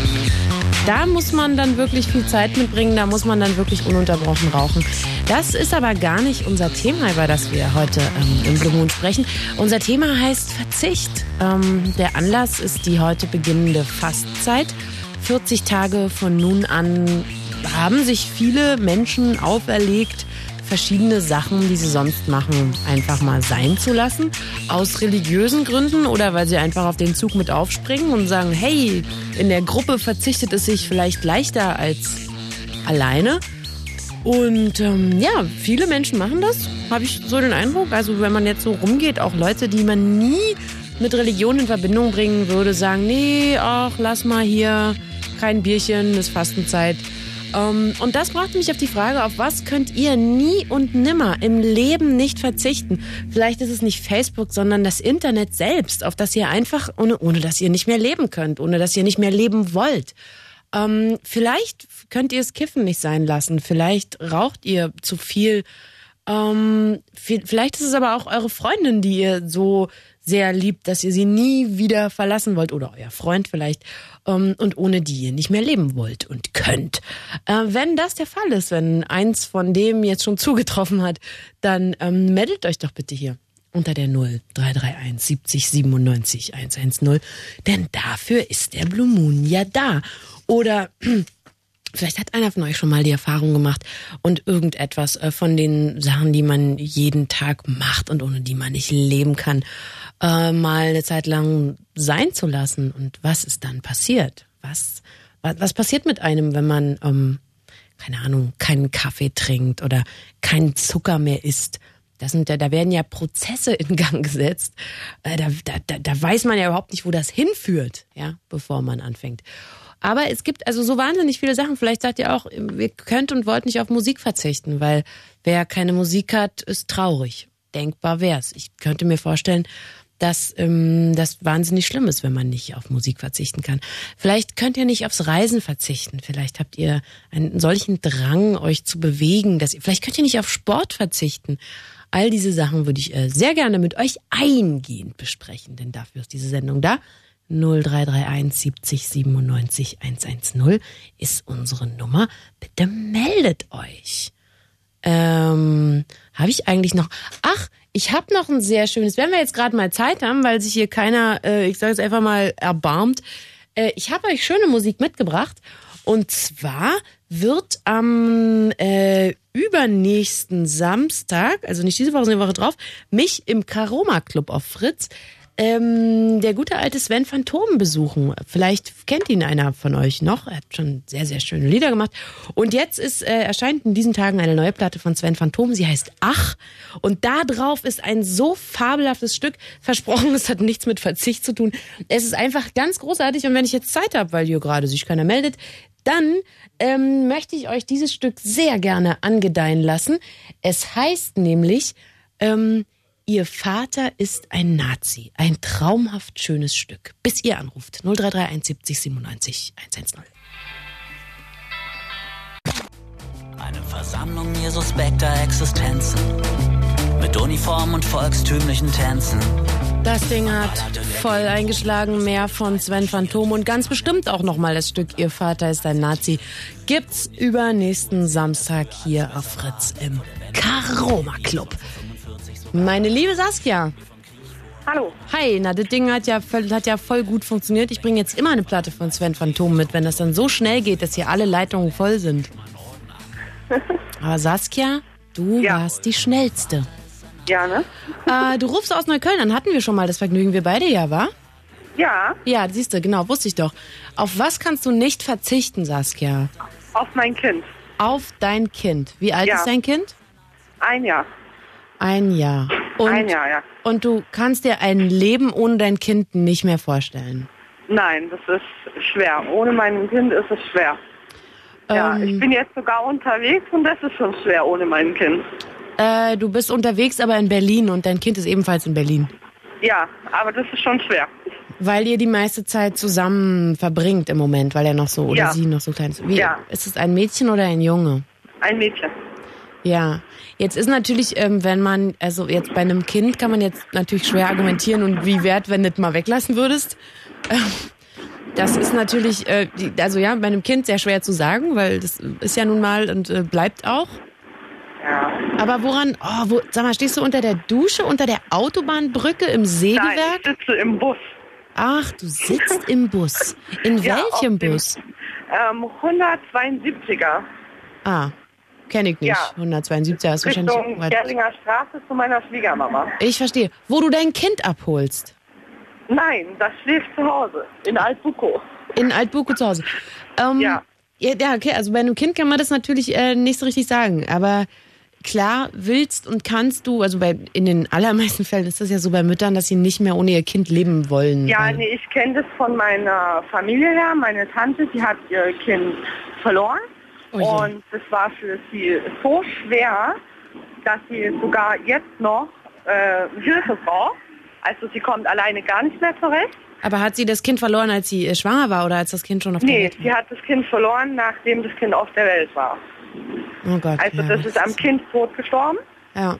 Da muss man dann wirklich viel Zeit mitbringen, da muss man dann wirklich ununterbrochen rauchen. Das ist aber gar nicht unser Thema, über das wir heute ähm, im Blue Moon sprechen. Unser Thema heißt Verzicht. Ähm, der Anlass ist die heute beginnende Fastzeit. vierzig Tage von nun an haben sich viele Menschen auferlegt, verschiedene Sachen, die sie sonst machen, einfach mal sein zu lassen. Aus religiösen Gründen oder weil sie einfach auf den Zug mit aufspringen und sagen, hey, in der Gruppe verzichtet es sich vielleicht leichter als alleine. Und ähm, ja, viele Menschen machen das, habe ich so den Eindruck. Also wenn man jetzt so rumgeht, auch Leute, die man nie mit Religion in Verbindung bringen würde, sagen, nee, ach, lass mal hier, kein Bierchen, ist Fastenzeit. Um, und das brachte mich auf die Frage, auf was könnt ihr nie und nimmer im Leben nicht verzichten? Vielleicht ist es nicht Facebook, sondern das Internet selbst, auf das ihr einfach, ohne, ohne dass ihr nicht mehr leben könnt, ohne dass ihr nicht mehr leben wollt. Um, vielleicht könnt ihr es Kiffen nicht sein lassen, vielleicht raucht ihr zu viel. Um, vielleicht ist es aber auch eure Freundin, die ihr so sehr liebt, dass ihr sie nie wieder verlassen wollt oder euer Freund vielleicht ähm, und ohne die ihr nicht mehr leben wollt und könnt. Äh, wenn das der Fall ist, wenn eins von dem jetzt schon zugetroffen hat, dann ähm, meldet euch doch bitte hier unter der null drei drei eins siebzig siebenundneunzig hundertzehn, denn dafür ist der Blue Moon ja da. Oder vielleicht hat einer von euch schon mal die Erfahrung gemacht und irgendetwas äh, von den Sachen, die man jeden Tag macht und ohne die man nicht leben kann, äh, mal eine Zeit lang sein zu lassen. Und was ist dann passiert? Was, was, was passiert mit einem, wenn man, ähm, keine Ahnung, keinen Kaffee trinkt oder keinen Zucker mehr isst? Das sind ja, da werden ja Prozesse in Gang gesetzt. Äh, da, da, da weiß man ja überhaupt nicht, wo das hinführt, ja, bevor man anfängt. Aber es gibt also so wahnsinnig viele Sachen. Vielleicht sagt ihr auch, ihr könnt und wollt nicht auf Musik verzichten, weil wer keine Musik hat, ist traurig. Denkbar wär's. Ich könnte mir vorstellen, dass ähm, das wahnsinnig schlimm ist, wenn man nicht auf Musik verzichten kann. Vielleicht könnt ihr nicht aufs Reisen verzichten. Vielleicht habt ihr einen solchen Drang, euch zu bewegen, dass ihr, vielleicht könnt ihr nicht auf Sport verzichten. All diese Sachen würde ich äh, sehr gerne mit euch eingehend besprechen, denn dafür ist diese Sendung da. null drei drei eins siebzig siebenundneunzig hundertzehn ist unsere Nummer. Bitte meldet euch. Ähm, habe ich eigentlich noch... Ach, ich habe noch ein sehr schönes... Wenn wir jetzt gerade mal Zeit haben, weil sich hier keiner, äh, ich sage jetzt einfach mal, erbarmt. Äh, ich habe euch schöne Musik mitgebracht. Und zwar wird am äh, übernächsten Samstag, also nicht diese Woche, sondern die Woche drauf, mich im Karoma Club auf Fritz Ähm, der gute alte Sven Phantom besuchen. Vielleicht kennt ihn einer von euch noch. Er hat schon sehr, sehr schöne Lieder gemacht. Und jetzt ist, äh, erscheint in diesen Tagen eine neue Platte von Sven Phantom. Sie heißt Ach. Und da drauf ist ein so fabelhaftes Stück. Versprochen, es hat nichts mit Verzicht zu tun. Es ist einfach ganz großartig. Und wenn ich jetzt Zeit habe, weil hier gerade sich keiner meldet, dann ähm, möchte ich euch dieses Stück sehr gerne angedeihen lassen. Es heißt nämlich... Ähm, Ihr Vater ist ein Nazi. Ein traumhaft schönes Stück. Bis ihr anruft. null drei drei eins siebzig siebenundneunzig hundertzehn. Eine Versammlung mir suspekter Existenzen. Mit Uniform und volkstümlichen Tänzen. Das Ding hat voll eingeschlagen. Mehr von Sven Phantom und ganz bestimmt auch nochmal das Stück Ihr Vater ist ein Nazi. Gibt's übernächsten Samstag hier auf Fritz im Karoma Club. Meine liebe Saskia. Hallo. Hi, na, das Ding hat ja, hat ja voll gut funktioniert. Ich bringe jetzt immer eine Platte von Sven Phantom mit, wenn das dann so schnell geht, dass hier alle Leitungen voll sind. Aber Saskia, du ja. warst die Schnellste. Ja, ne? Äh, du rufst aus Neukölln an. Hatten wir schon mal das Vergnügen, wir beide ja, wa? Ja. Ja, siehst du, genau, wusste ich doch. Auf was kannst du nicht verzichten, Saskia? Auf mein Kind. Auf dein Kind. Wie alt ja. ist dein Kind? Ein Jahr. Ein Jahr. Und, ein Jahr, ja. Und du kannst dir ein Leben ohne dein Kind nicht mehr vorstellen? Nein, das ist schwer. Ohne mein Kind ist es schwer. Ähm, ja, ich bin jetzt sogar unterwegs und das ist schon schwer ohne mein Kind. Äh, du bist unterwegs, aber in Berlin und dein Kind ist ebenfalls in Berlin. Ja, aber das ist schon schwer. Weil ihr die meiste Zeit zusammen verbringt im Moment, weil er noch so, oder Ja. sie noch so klein ist. Wie, Ja. Ist es ein Mädchen oder ein Junge? Ein Mädchen. Ja. Jetzt ist natürlich, ähm, wenn man, also jetzt bei einem Kind kann man jetzt natürlich schwer argumentieren und wie wert, wenn du das mal weglassen würdest. Ähm, Das ist natürlich, äh, die, also ja, bei einem Kind sehr schwer zu sagen, weil das ist ja nun mal und äh, bleibt auch. Ja. Aber woran, oh, wo, sag mal, stehst du unter der Dusche, unter der Autobahnbrücke, im Sägewerk? Nein, ich sitze im Bus. Ach, du sitzt im Bus. In Ja, welchem auf dem, Bus? Ähm, hundertzweiundsiebziger. Ah, kenne ich nicht. Ja. hundertzweiundsiebziger ist wahrscheinlich Richtung weit. Gerlinger Straße zu meiner Schwiegermama. Ich verstehe. Wo du dein Kind abholst. Nein, das schläft zu Hause. In Altbuko. In Altbuko zu Hause. Ähm, Ja. ja. Ja, okay, also bei einem Kind kann man das natürlich äh, nicht so richtig sagen. Aber klar, willst und kannst du, also bei in den allermeisten Fällen ist das ja so bei Müttern, dass sie nicht mehr ohne ihr Kind leben wollen. Ja, weil- nee, ich kenne das von meiner Familie her. Meine Tante, die hat ihr Kind verloren. Oh je. Und es war für sie so schwer, dass sie sogar jetzt noch äh, Hilfe braucht. Also sie kommt alleine gar nicht mehr zurecht. Aber hat sie das Kind verloren, als sie äh, schwanger war oder als das Kind schon auf der Nee, Welt war? sie hat das Kind verloren, nachdem das Kind auf der Welt war. Oh Gott. Also ja, das ist am Kind tot gestorben. Ja.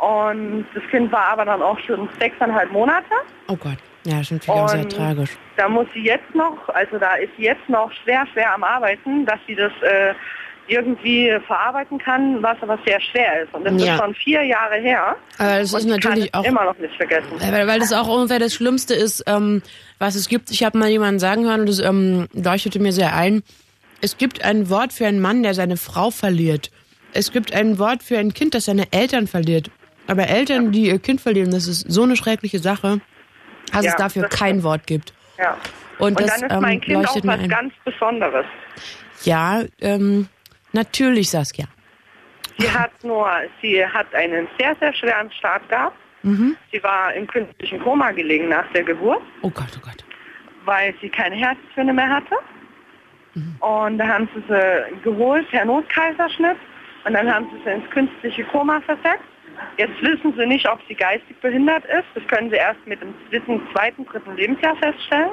Und das Kind war aber dann auch schon sechseinhalb Monate. Oh Gott. Ja, das ist natürlich auch sehr Und tragisch. Da muss sie jetzt noch, also da ist sie jetzt noch schwer, schwer am Arbeiten, dass sie das äh, irgendwie verarbeiten kann, was aber sehr schwer ist. Und das Ja. ist schon vier Jahre her. Aber das Und ist ich natürlich kann auch es immer noch nicht vergessen. Weil, weil das auch ungefähr das Schlimmste ist, ähm, was es gibt. Ich habe mal jemanden sagen hören und das ähm, leuchtete mir sehr ein. Es gibt ein Wort für einen Mann, der seine Frau verliert. Es gibt ein Wort für ein Kind, das seine Eltern verliert. Aber Eltern, die ihr Kind verlieren, das ist so eine schreckliche Sache, dass Ja, es dafür das kein stimmt. Wort gibt. Ja. Und, Und das dann ist mein ähm, Kind auch leuchtet mir was ein. ganz Besonderes. Ja, ähm, natürlich, Saskia. Sie hat nur, sie hat einen sehr, sehr schweren Start gehabt. Mhm. Sie war im künstlichen Koma gelegen nach der Geburt, Oh Gott, oh Gott. weil sie keine Herztöne mehr hatte. Mhm. Und da haben sie sie geholt per Notkaiserschnitt und dann haben sie sie ins künstliche Koma versetzt. Jetzt wissen sie nicht, ob sie geistig behindert ist. Das können sie erst mit dem dritten, zweiten, dritten Lebensjahr feststellen.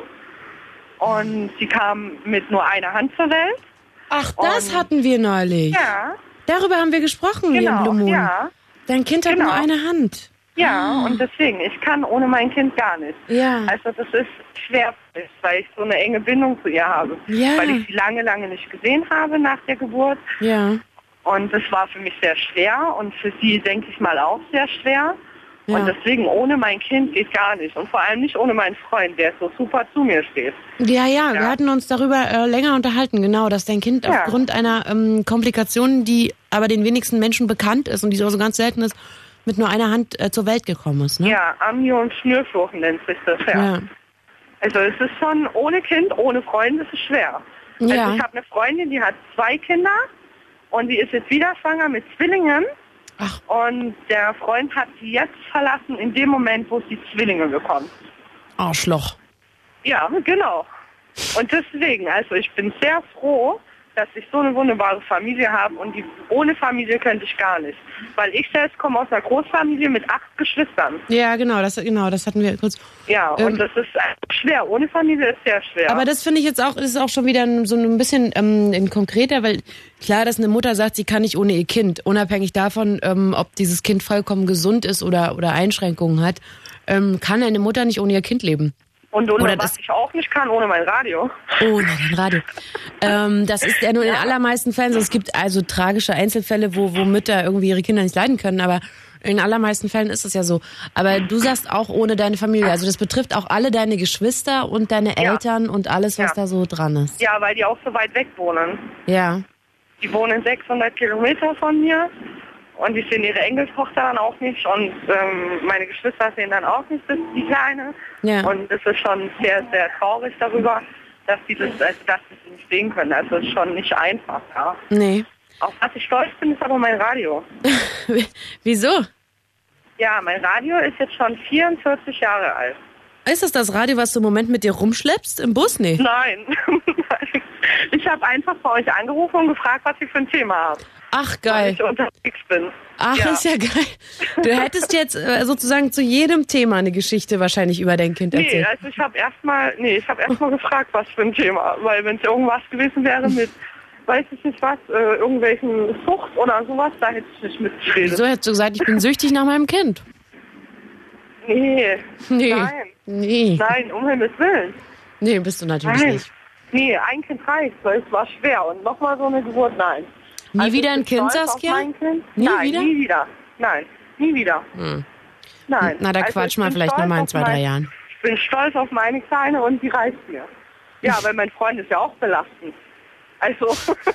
Und sie kam mit nur einer Hand zur Welt. Ach, das Und- hatten wir neulich. Ja, Darüber haben wir gesprochen hier im genau, Blue Moon. ja. Dein Kind hat Genau. nur eine Hand. Ja, und deswegen, ich kann ohne mein Kind gar nicht. Ja. Also das ist schwer, weil ich so eine enge Bindung zu ihr habe. Ja. Weil ich sie lange, lange nicht gesehen habe nach der Geburt. Ja. Und das war für mich sehr schwer und für sie, denke ich mal, auch sehr schwer. Ja. Und deswegen, ohne mein Kind geht gar nicht. Und vor allem nicht ohne meinen Freund, der so super zu mir steht. Ja, ja, wir Ja. hatten uns darüber äh, länger unterhalten, genau, dass dein Kind Ja. aufgrund einer ähm, Komplikation, die aber den wenigsten Menschen bekannt ist und die so so ganz selten ist, mit nur einer Hand äh, zur Welt gekommen ist, ne? Ja, Amnion-Schnürfurchen nennt sich das, ja. Ja. Also es ist schon ohne Kind, ohne Freund, ist es schwer. Ja. Also ich habe eine Freundin, die hat zwei Kinder und die ist jetzt wieder schwanger mit Zwillingen. Ach. Und der Freund hat sie jetzt verlassen in dem Moment, wo sie Zwillinge bekommt. Arschloch. Ja, genau. Und deswegen, also ich bin sehr froh, dass ich so eine wunderbare Familie habe und die, ohne Familie könnte ich gar nicht. Weil ich selbst komme aus einer Großfamilie mit acht Geschwistern. Ja, genau, das genau, das hatten wir kurz. Ja, Ähm, und das ist schwer. Ohne Familie ist sehr schwer. Aber das finde ich jetzt auch, das ist auch schon wieder so ein bisschen ähm, ein konkreter, weil klar, dass eine Mutter sagt, sie kann nicht ohne ihr Kind, unabhängig davon, ähm, ob dieses Kind vollkommen gesund ist oder oder Einschränkungen hat, ähm, kann eine Mutter nicht ohne ihr Kind leben. Und ohne Oder was das- ich auch nicht kann, ohne mein Radio. Oh, na, dein Radio. ähm, das ist ja nur in den allermeisten Fällen so. Es gibt also tragische Einzelfälle, wo, wo Mütter irgendwie ihre Kinder nicht leiden können, aber in den allermeisten Fällen ist es ja so. Aber du sagst auch ohne deine Familie. Also das betrifft auch alle deine Geschwister und deine Ja. Eltern und alles, was Ja. da so dran ist. Ja, weil die auch so weit weg wohnen. Ja. Die wohnen sechshundert Kilometer von mir und ich sehe ihre Enkeltochter dann auch nicht und ähm, meine Geschwister sehen dann auch nicht, das ist die Kleine. Ja. Und es ist schon sehr, sehr traurig darüber, dass die das, also, dass die das nicht sehen können. Also es ist schon nicht einfach. Ja. Nee. Auf was ich stolz bin, ist aber mein Radio. Wieso? Ja, mein Radio ist jetzt schon vierundvierzig Jahre alt. Ist das das Radio, was du im Moment mit dir rumschleppst im Bus? Nee. Nein. Nein. Ich habe einfach bei euch angerufen und gefragt, was ihr für ein Thema habt. Ach, geil. Weil ich unterwegs bin. Ach, ja. Ist ja geil. Du hättest jetzt äh, sozusagen zu jedem Thema eine Geschichte wahrscheinlich über dein Kind erzählt. Nee, also ich habe erstmal, nee, ich habe erstmal gefragt, was für ein Thema. Weil wenn es irgendwas gewesen wäre mit, weiß ich nicht was, äh, irgendwelchen Sucht oder sowas, da hätte ich nicht mitgeredet. Wieso hättest du gesagt, ich bin süchtig nach meinem Kind? Nee. Nee. Nein. Nee. Nein, um Himmels Willen. Nee, bist du natürlich Nein. nicht. Nee, ein Kind reicht, weil es war schwer. Und nochmal so eine Geburt, nein. Nie also wieder ein Kind, stolz auf Saskia? mein Kind. Nie Nein, wieder? nie wieder. Nein, nie wieder. Hm. Nein. Na, da also quatsch mal vielleicht nochmal in zwei, mein, drei Jahren. Ich bin stolz auf meine Kleine und die reicht mir. Ja, weil mein Freund ist ja auch belastend. Also,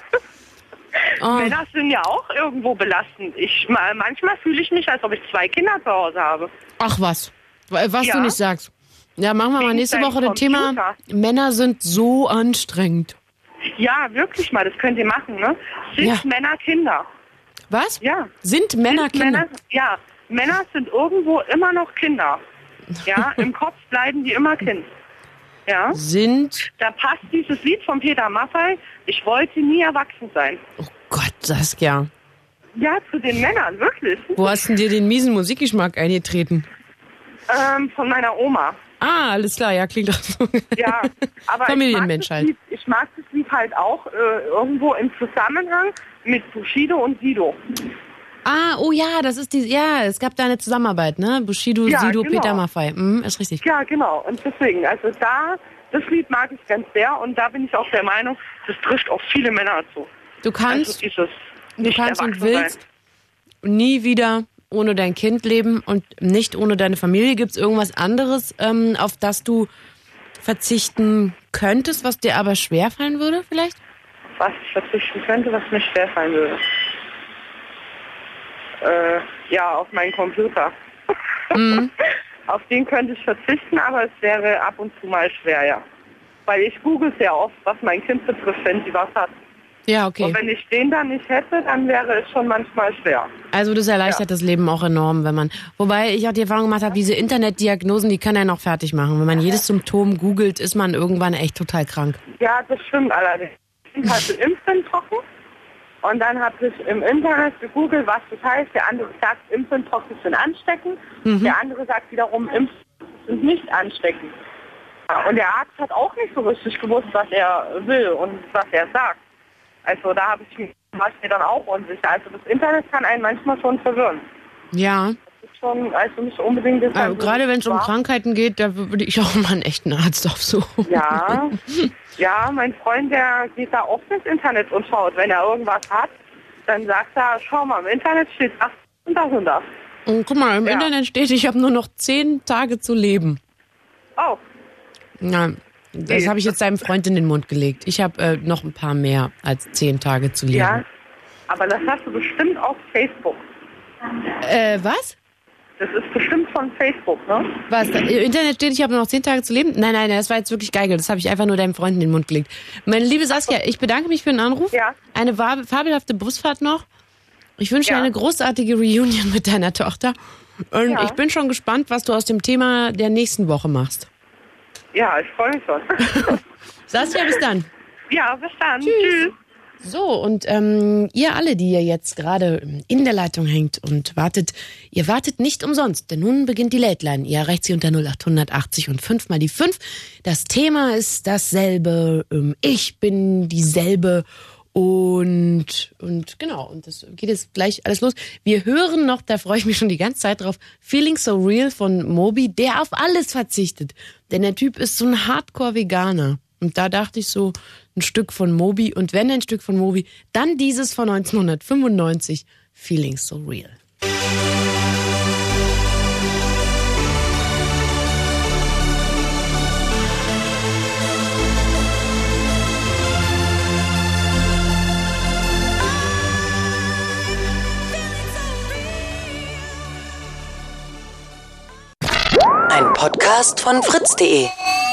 oh. Männer sind ja auch irgendwo belastend. Ich, manchmal fühle ich mich, als ob ich zwei Kinder zu Hause habe. Ach was, was ja. du nicht sagst. Ja, machen wir mal nächste Woche das Thema, Männer sind so anstrengend. Ja, wirklich mal, das könnt ihr machen, ne? Sind Ja. Männer Kinder? Was? Ja. Sind Männer Sind Kinder? Männer, ja, Männer sind irgendwo immer noch Kinder. Ja, im Kopf bleiben die immer Kind. Ja. Sind... Da passt dieses Lied von Peter Maffay, ich wollte nie erwachsen sein. Oh Gott, Saskia. Ja, zu den Männern, wirklich. Wo hast denn dir den miesen Musikgeschmack eingetreten? Ähm, von meiner Oma. Ah, alles klar, ja, klingt doch so. Ja, aber Familienmensch ich mag, das halt. Lied, ich mag das Lied halt auch äh, irgendwo im Zusammenhang mit Bushido und Sido. Ah, oh ja, das ist die, ja, es gab da eine Zusammenarbeit, ne? Bushido, Ja, Sido, genau. Peter Maffay. Mhm, ist richtig. Ja, genau. Und deswegen, also da, das Lied mag ich ganz sehr und da bin ich auch der Meinung, das trifft auf viele Männer zu. Du kannst, also dieses du kannst und Nicht-Erwachsen-Sein. willst nie wieder ohne dein Kind leben und nicht ohne deine Familie. Gibt es irgendwas anderes, ähm, auf das du verzichten könntest, was dir aber schwerfallen würde vielleicht? Was ich verzichten könnte, was mir schwerfallen würde? Äh, ja, auf meinen Computer. Mhm. Auf den könnte ich verzichten, aber es wäre ab und zu mal schwer, ja. Weil ich google sehr oft, was mein Kind betrifft, wenn sie was hat. Ja, okay. Und wenn ich den dann nicht hätte, dann wäre es schon manchmal schwer. Also das erleichtert ja. das Leben auch enorm, wenn man... Wobei ich auch die Erfahrung gemacht habe, diese Internetdiagnosen, die kann er noch fertig machen. Wenn man jedes Symptom googelt, ist man irgendwann echt total krank. Ja, das stimmt allerdings. Ich hatte Impfwindpocken und dann habe ich im Internet gegoogelt, was das heißt. Der andere sagt, Impfwindpocken sind ansteckend. Mhm. Der andere sagt wiederum, Impfwindpocken sind nicht ansteckend. Ja, und der Arzt hat auch nicht so richtig gewusst, was er will und was er sagt. Also da habe ich mich, war ich mir dann auch unsicher. Also das Internet kann einen manchmal schon verwirren. Ja. Das ist schon, also nicht unbedingt... Das also gerade wenn es um Krankheiten geht, da würde ich auch mal einen echten Arzt aufsuchen. Ja, ja, mein Freund, der geht da oft ins Internet und schaut. Wenn er irgendwas hat, dann sagt er, schau mal, im Internet steht das und das und das. Und guck mal, im Ja. Internet steht, ich habe nur noch zehn Tage zu leben. Oh, Na, das habe ich jetzt deinem Freund in den Mund gelegt. Ich habe äh, noch ein paar mehr als zehn Tage zu leben. ja, aber das hast du bestimmt auf Facebook. Äh, was? Das ist bestimmt von Facebook, ne? Was? Da, Im Internet steht, ich habe nur noch zehn Tage zu leben? Nein, nein, das war jetzt wirklich Geigel. Das habe ich einfach nur deinem Freund in den Mund gelegt. Meine liebe Saskia, ich bedanke mich für den Anruf. Ja. Eine fabelhafte Busfahrt noch. Ich wünsche dir Ja. eine großartige Reunion mit deiner Tochter. Und Ja. ich bin schon gespannt, was du aus dem Thema der nächsten Woche machst. Ja, ich freue mich schon. Saskia, bis dann. Ja, bis dann. Tschüss. Tschüss. So, und ähm, ihr alle, die ihr jetzt gerade in der Leitung hängt und wartet, ihr wartet nicht umsonst, denn nun beginnt die Late Line. Ihr erreicht sie unter null acht achtzig und fünf mal die fünf. Das Thema ist dasselbe, ähm, ich bin dieselbe und und genau, und das geht jetzt gleich alles los. Wir hören noch, da freue ich mich schon die ganze Zeit drauf, Feeling So Real von Moby, der auf alles verzichtet. Denn der Typ ist so ein Hardcore-Veganer. Und da dachte ich so, ein Stück von Moby. Und wenn ein Stück von Moby, dann dieses von neunzehnhundertfünfundneunzig, Feeling So Real. Ein Podcast von fritz punkt de.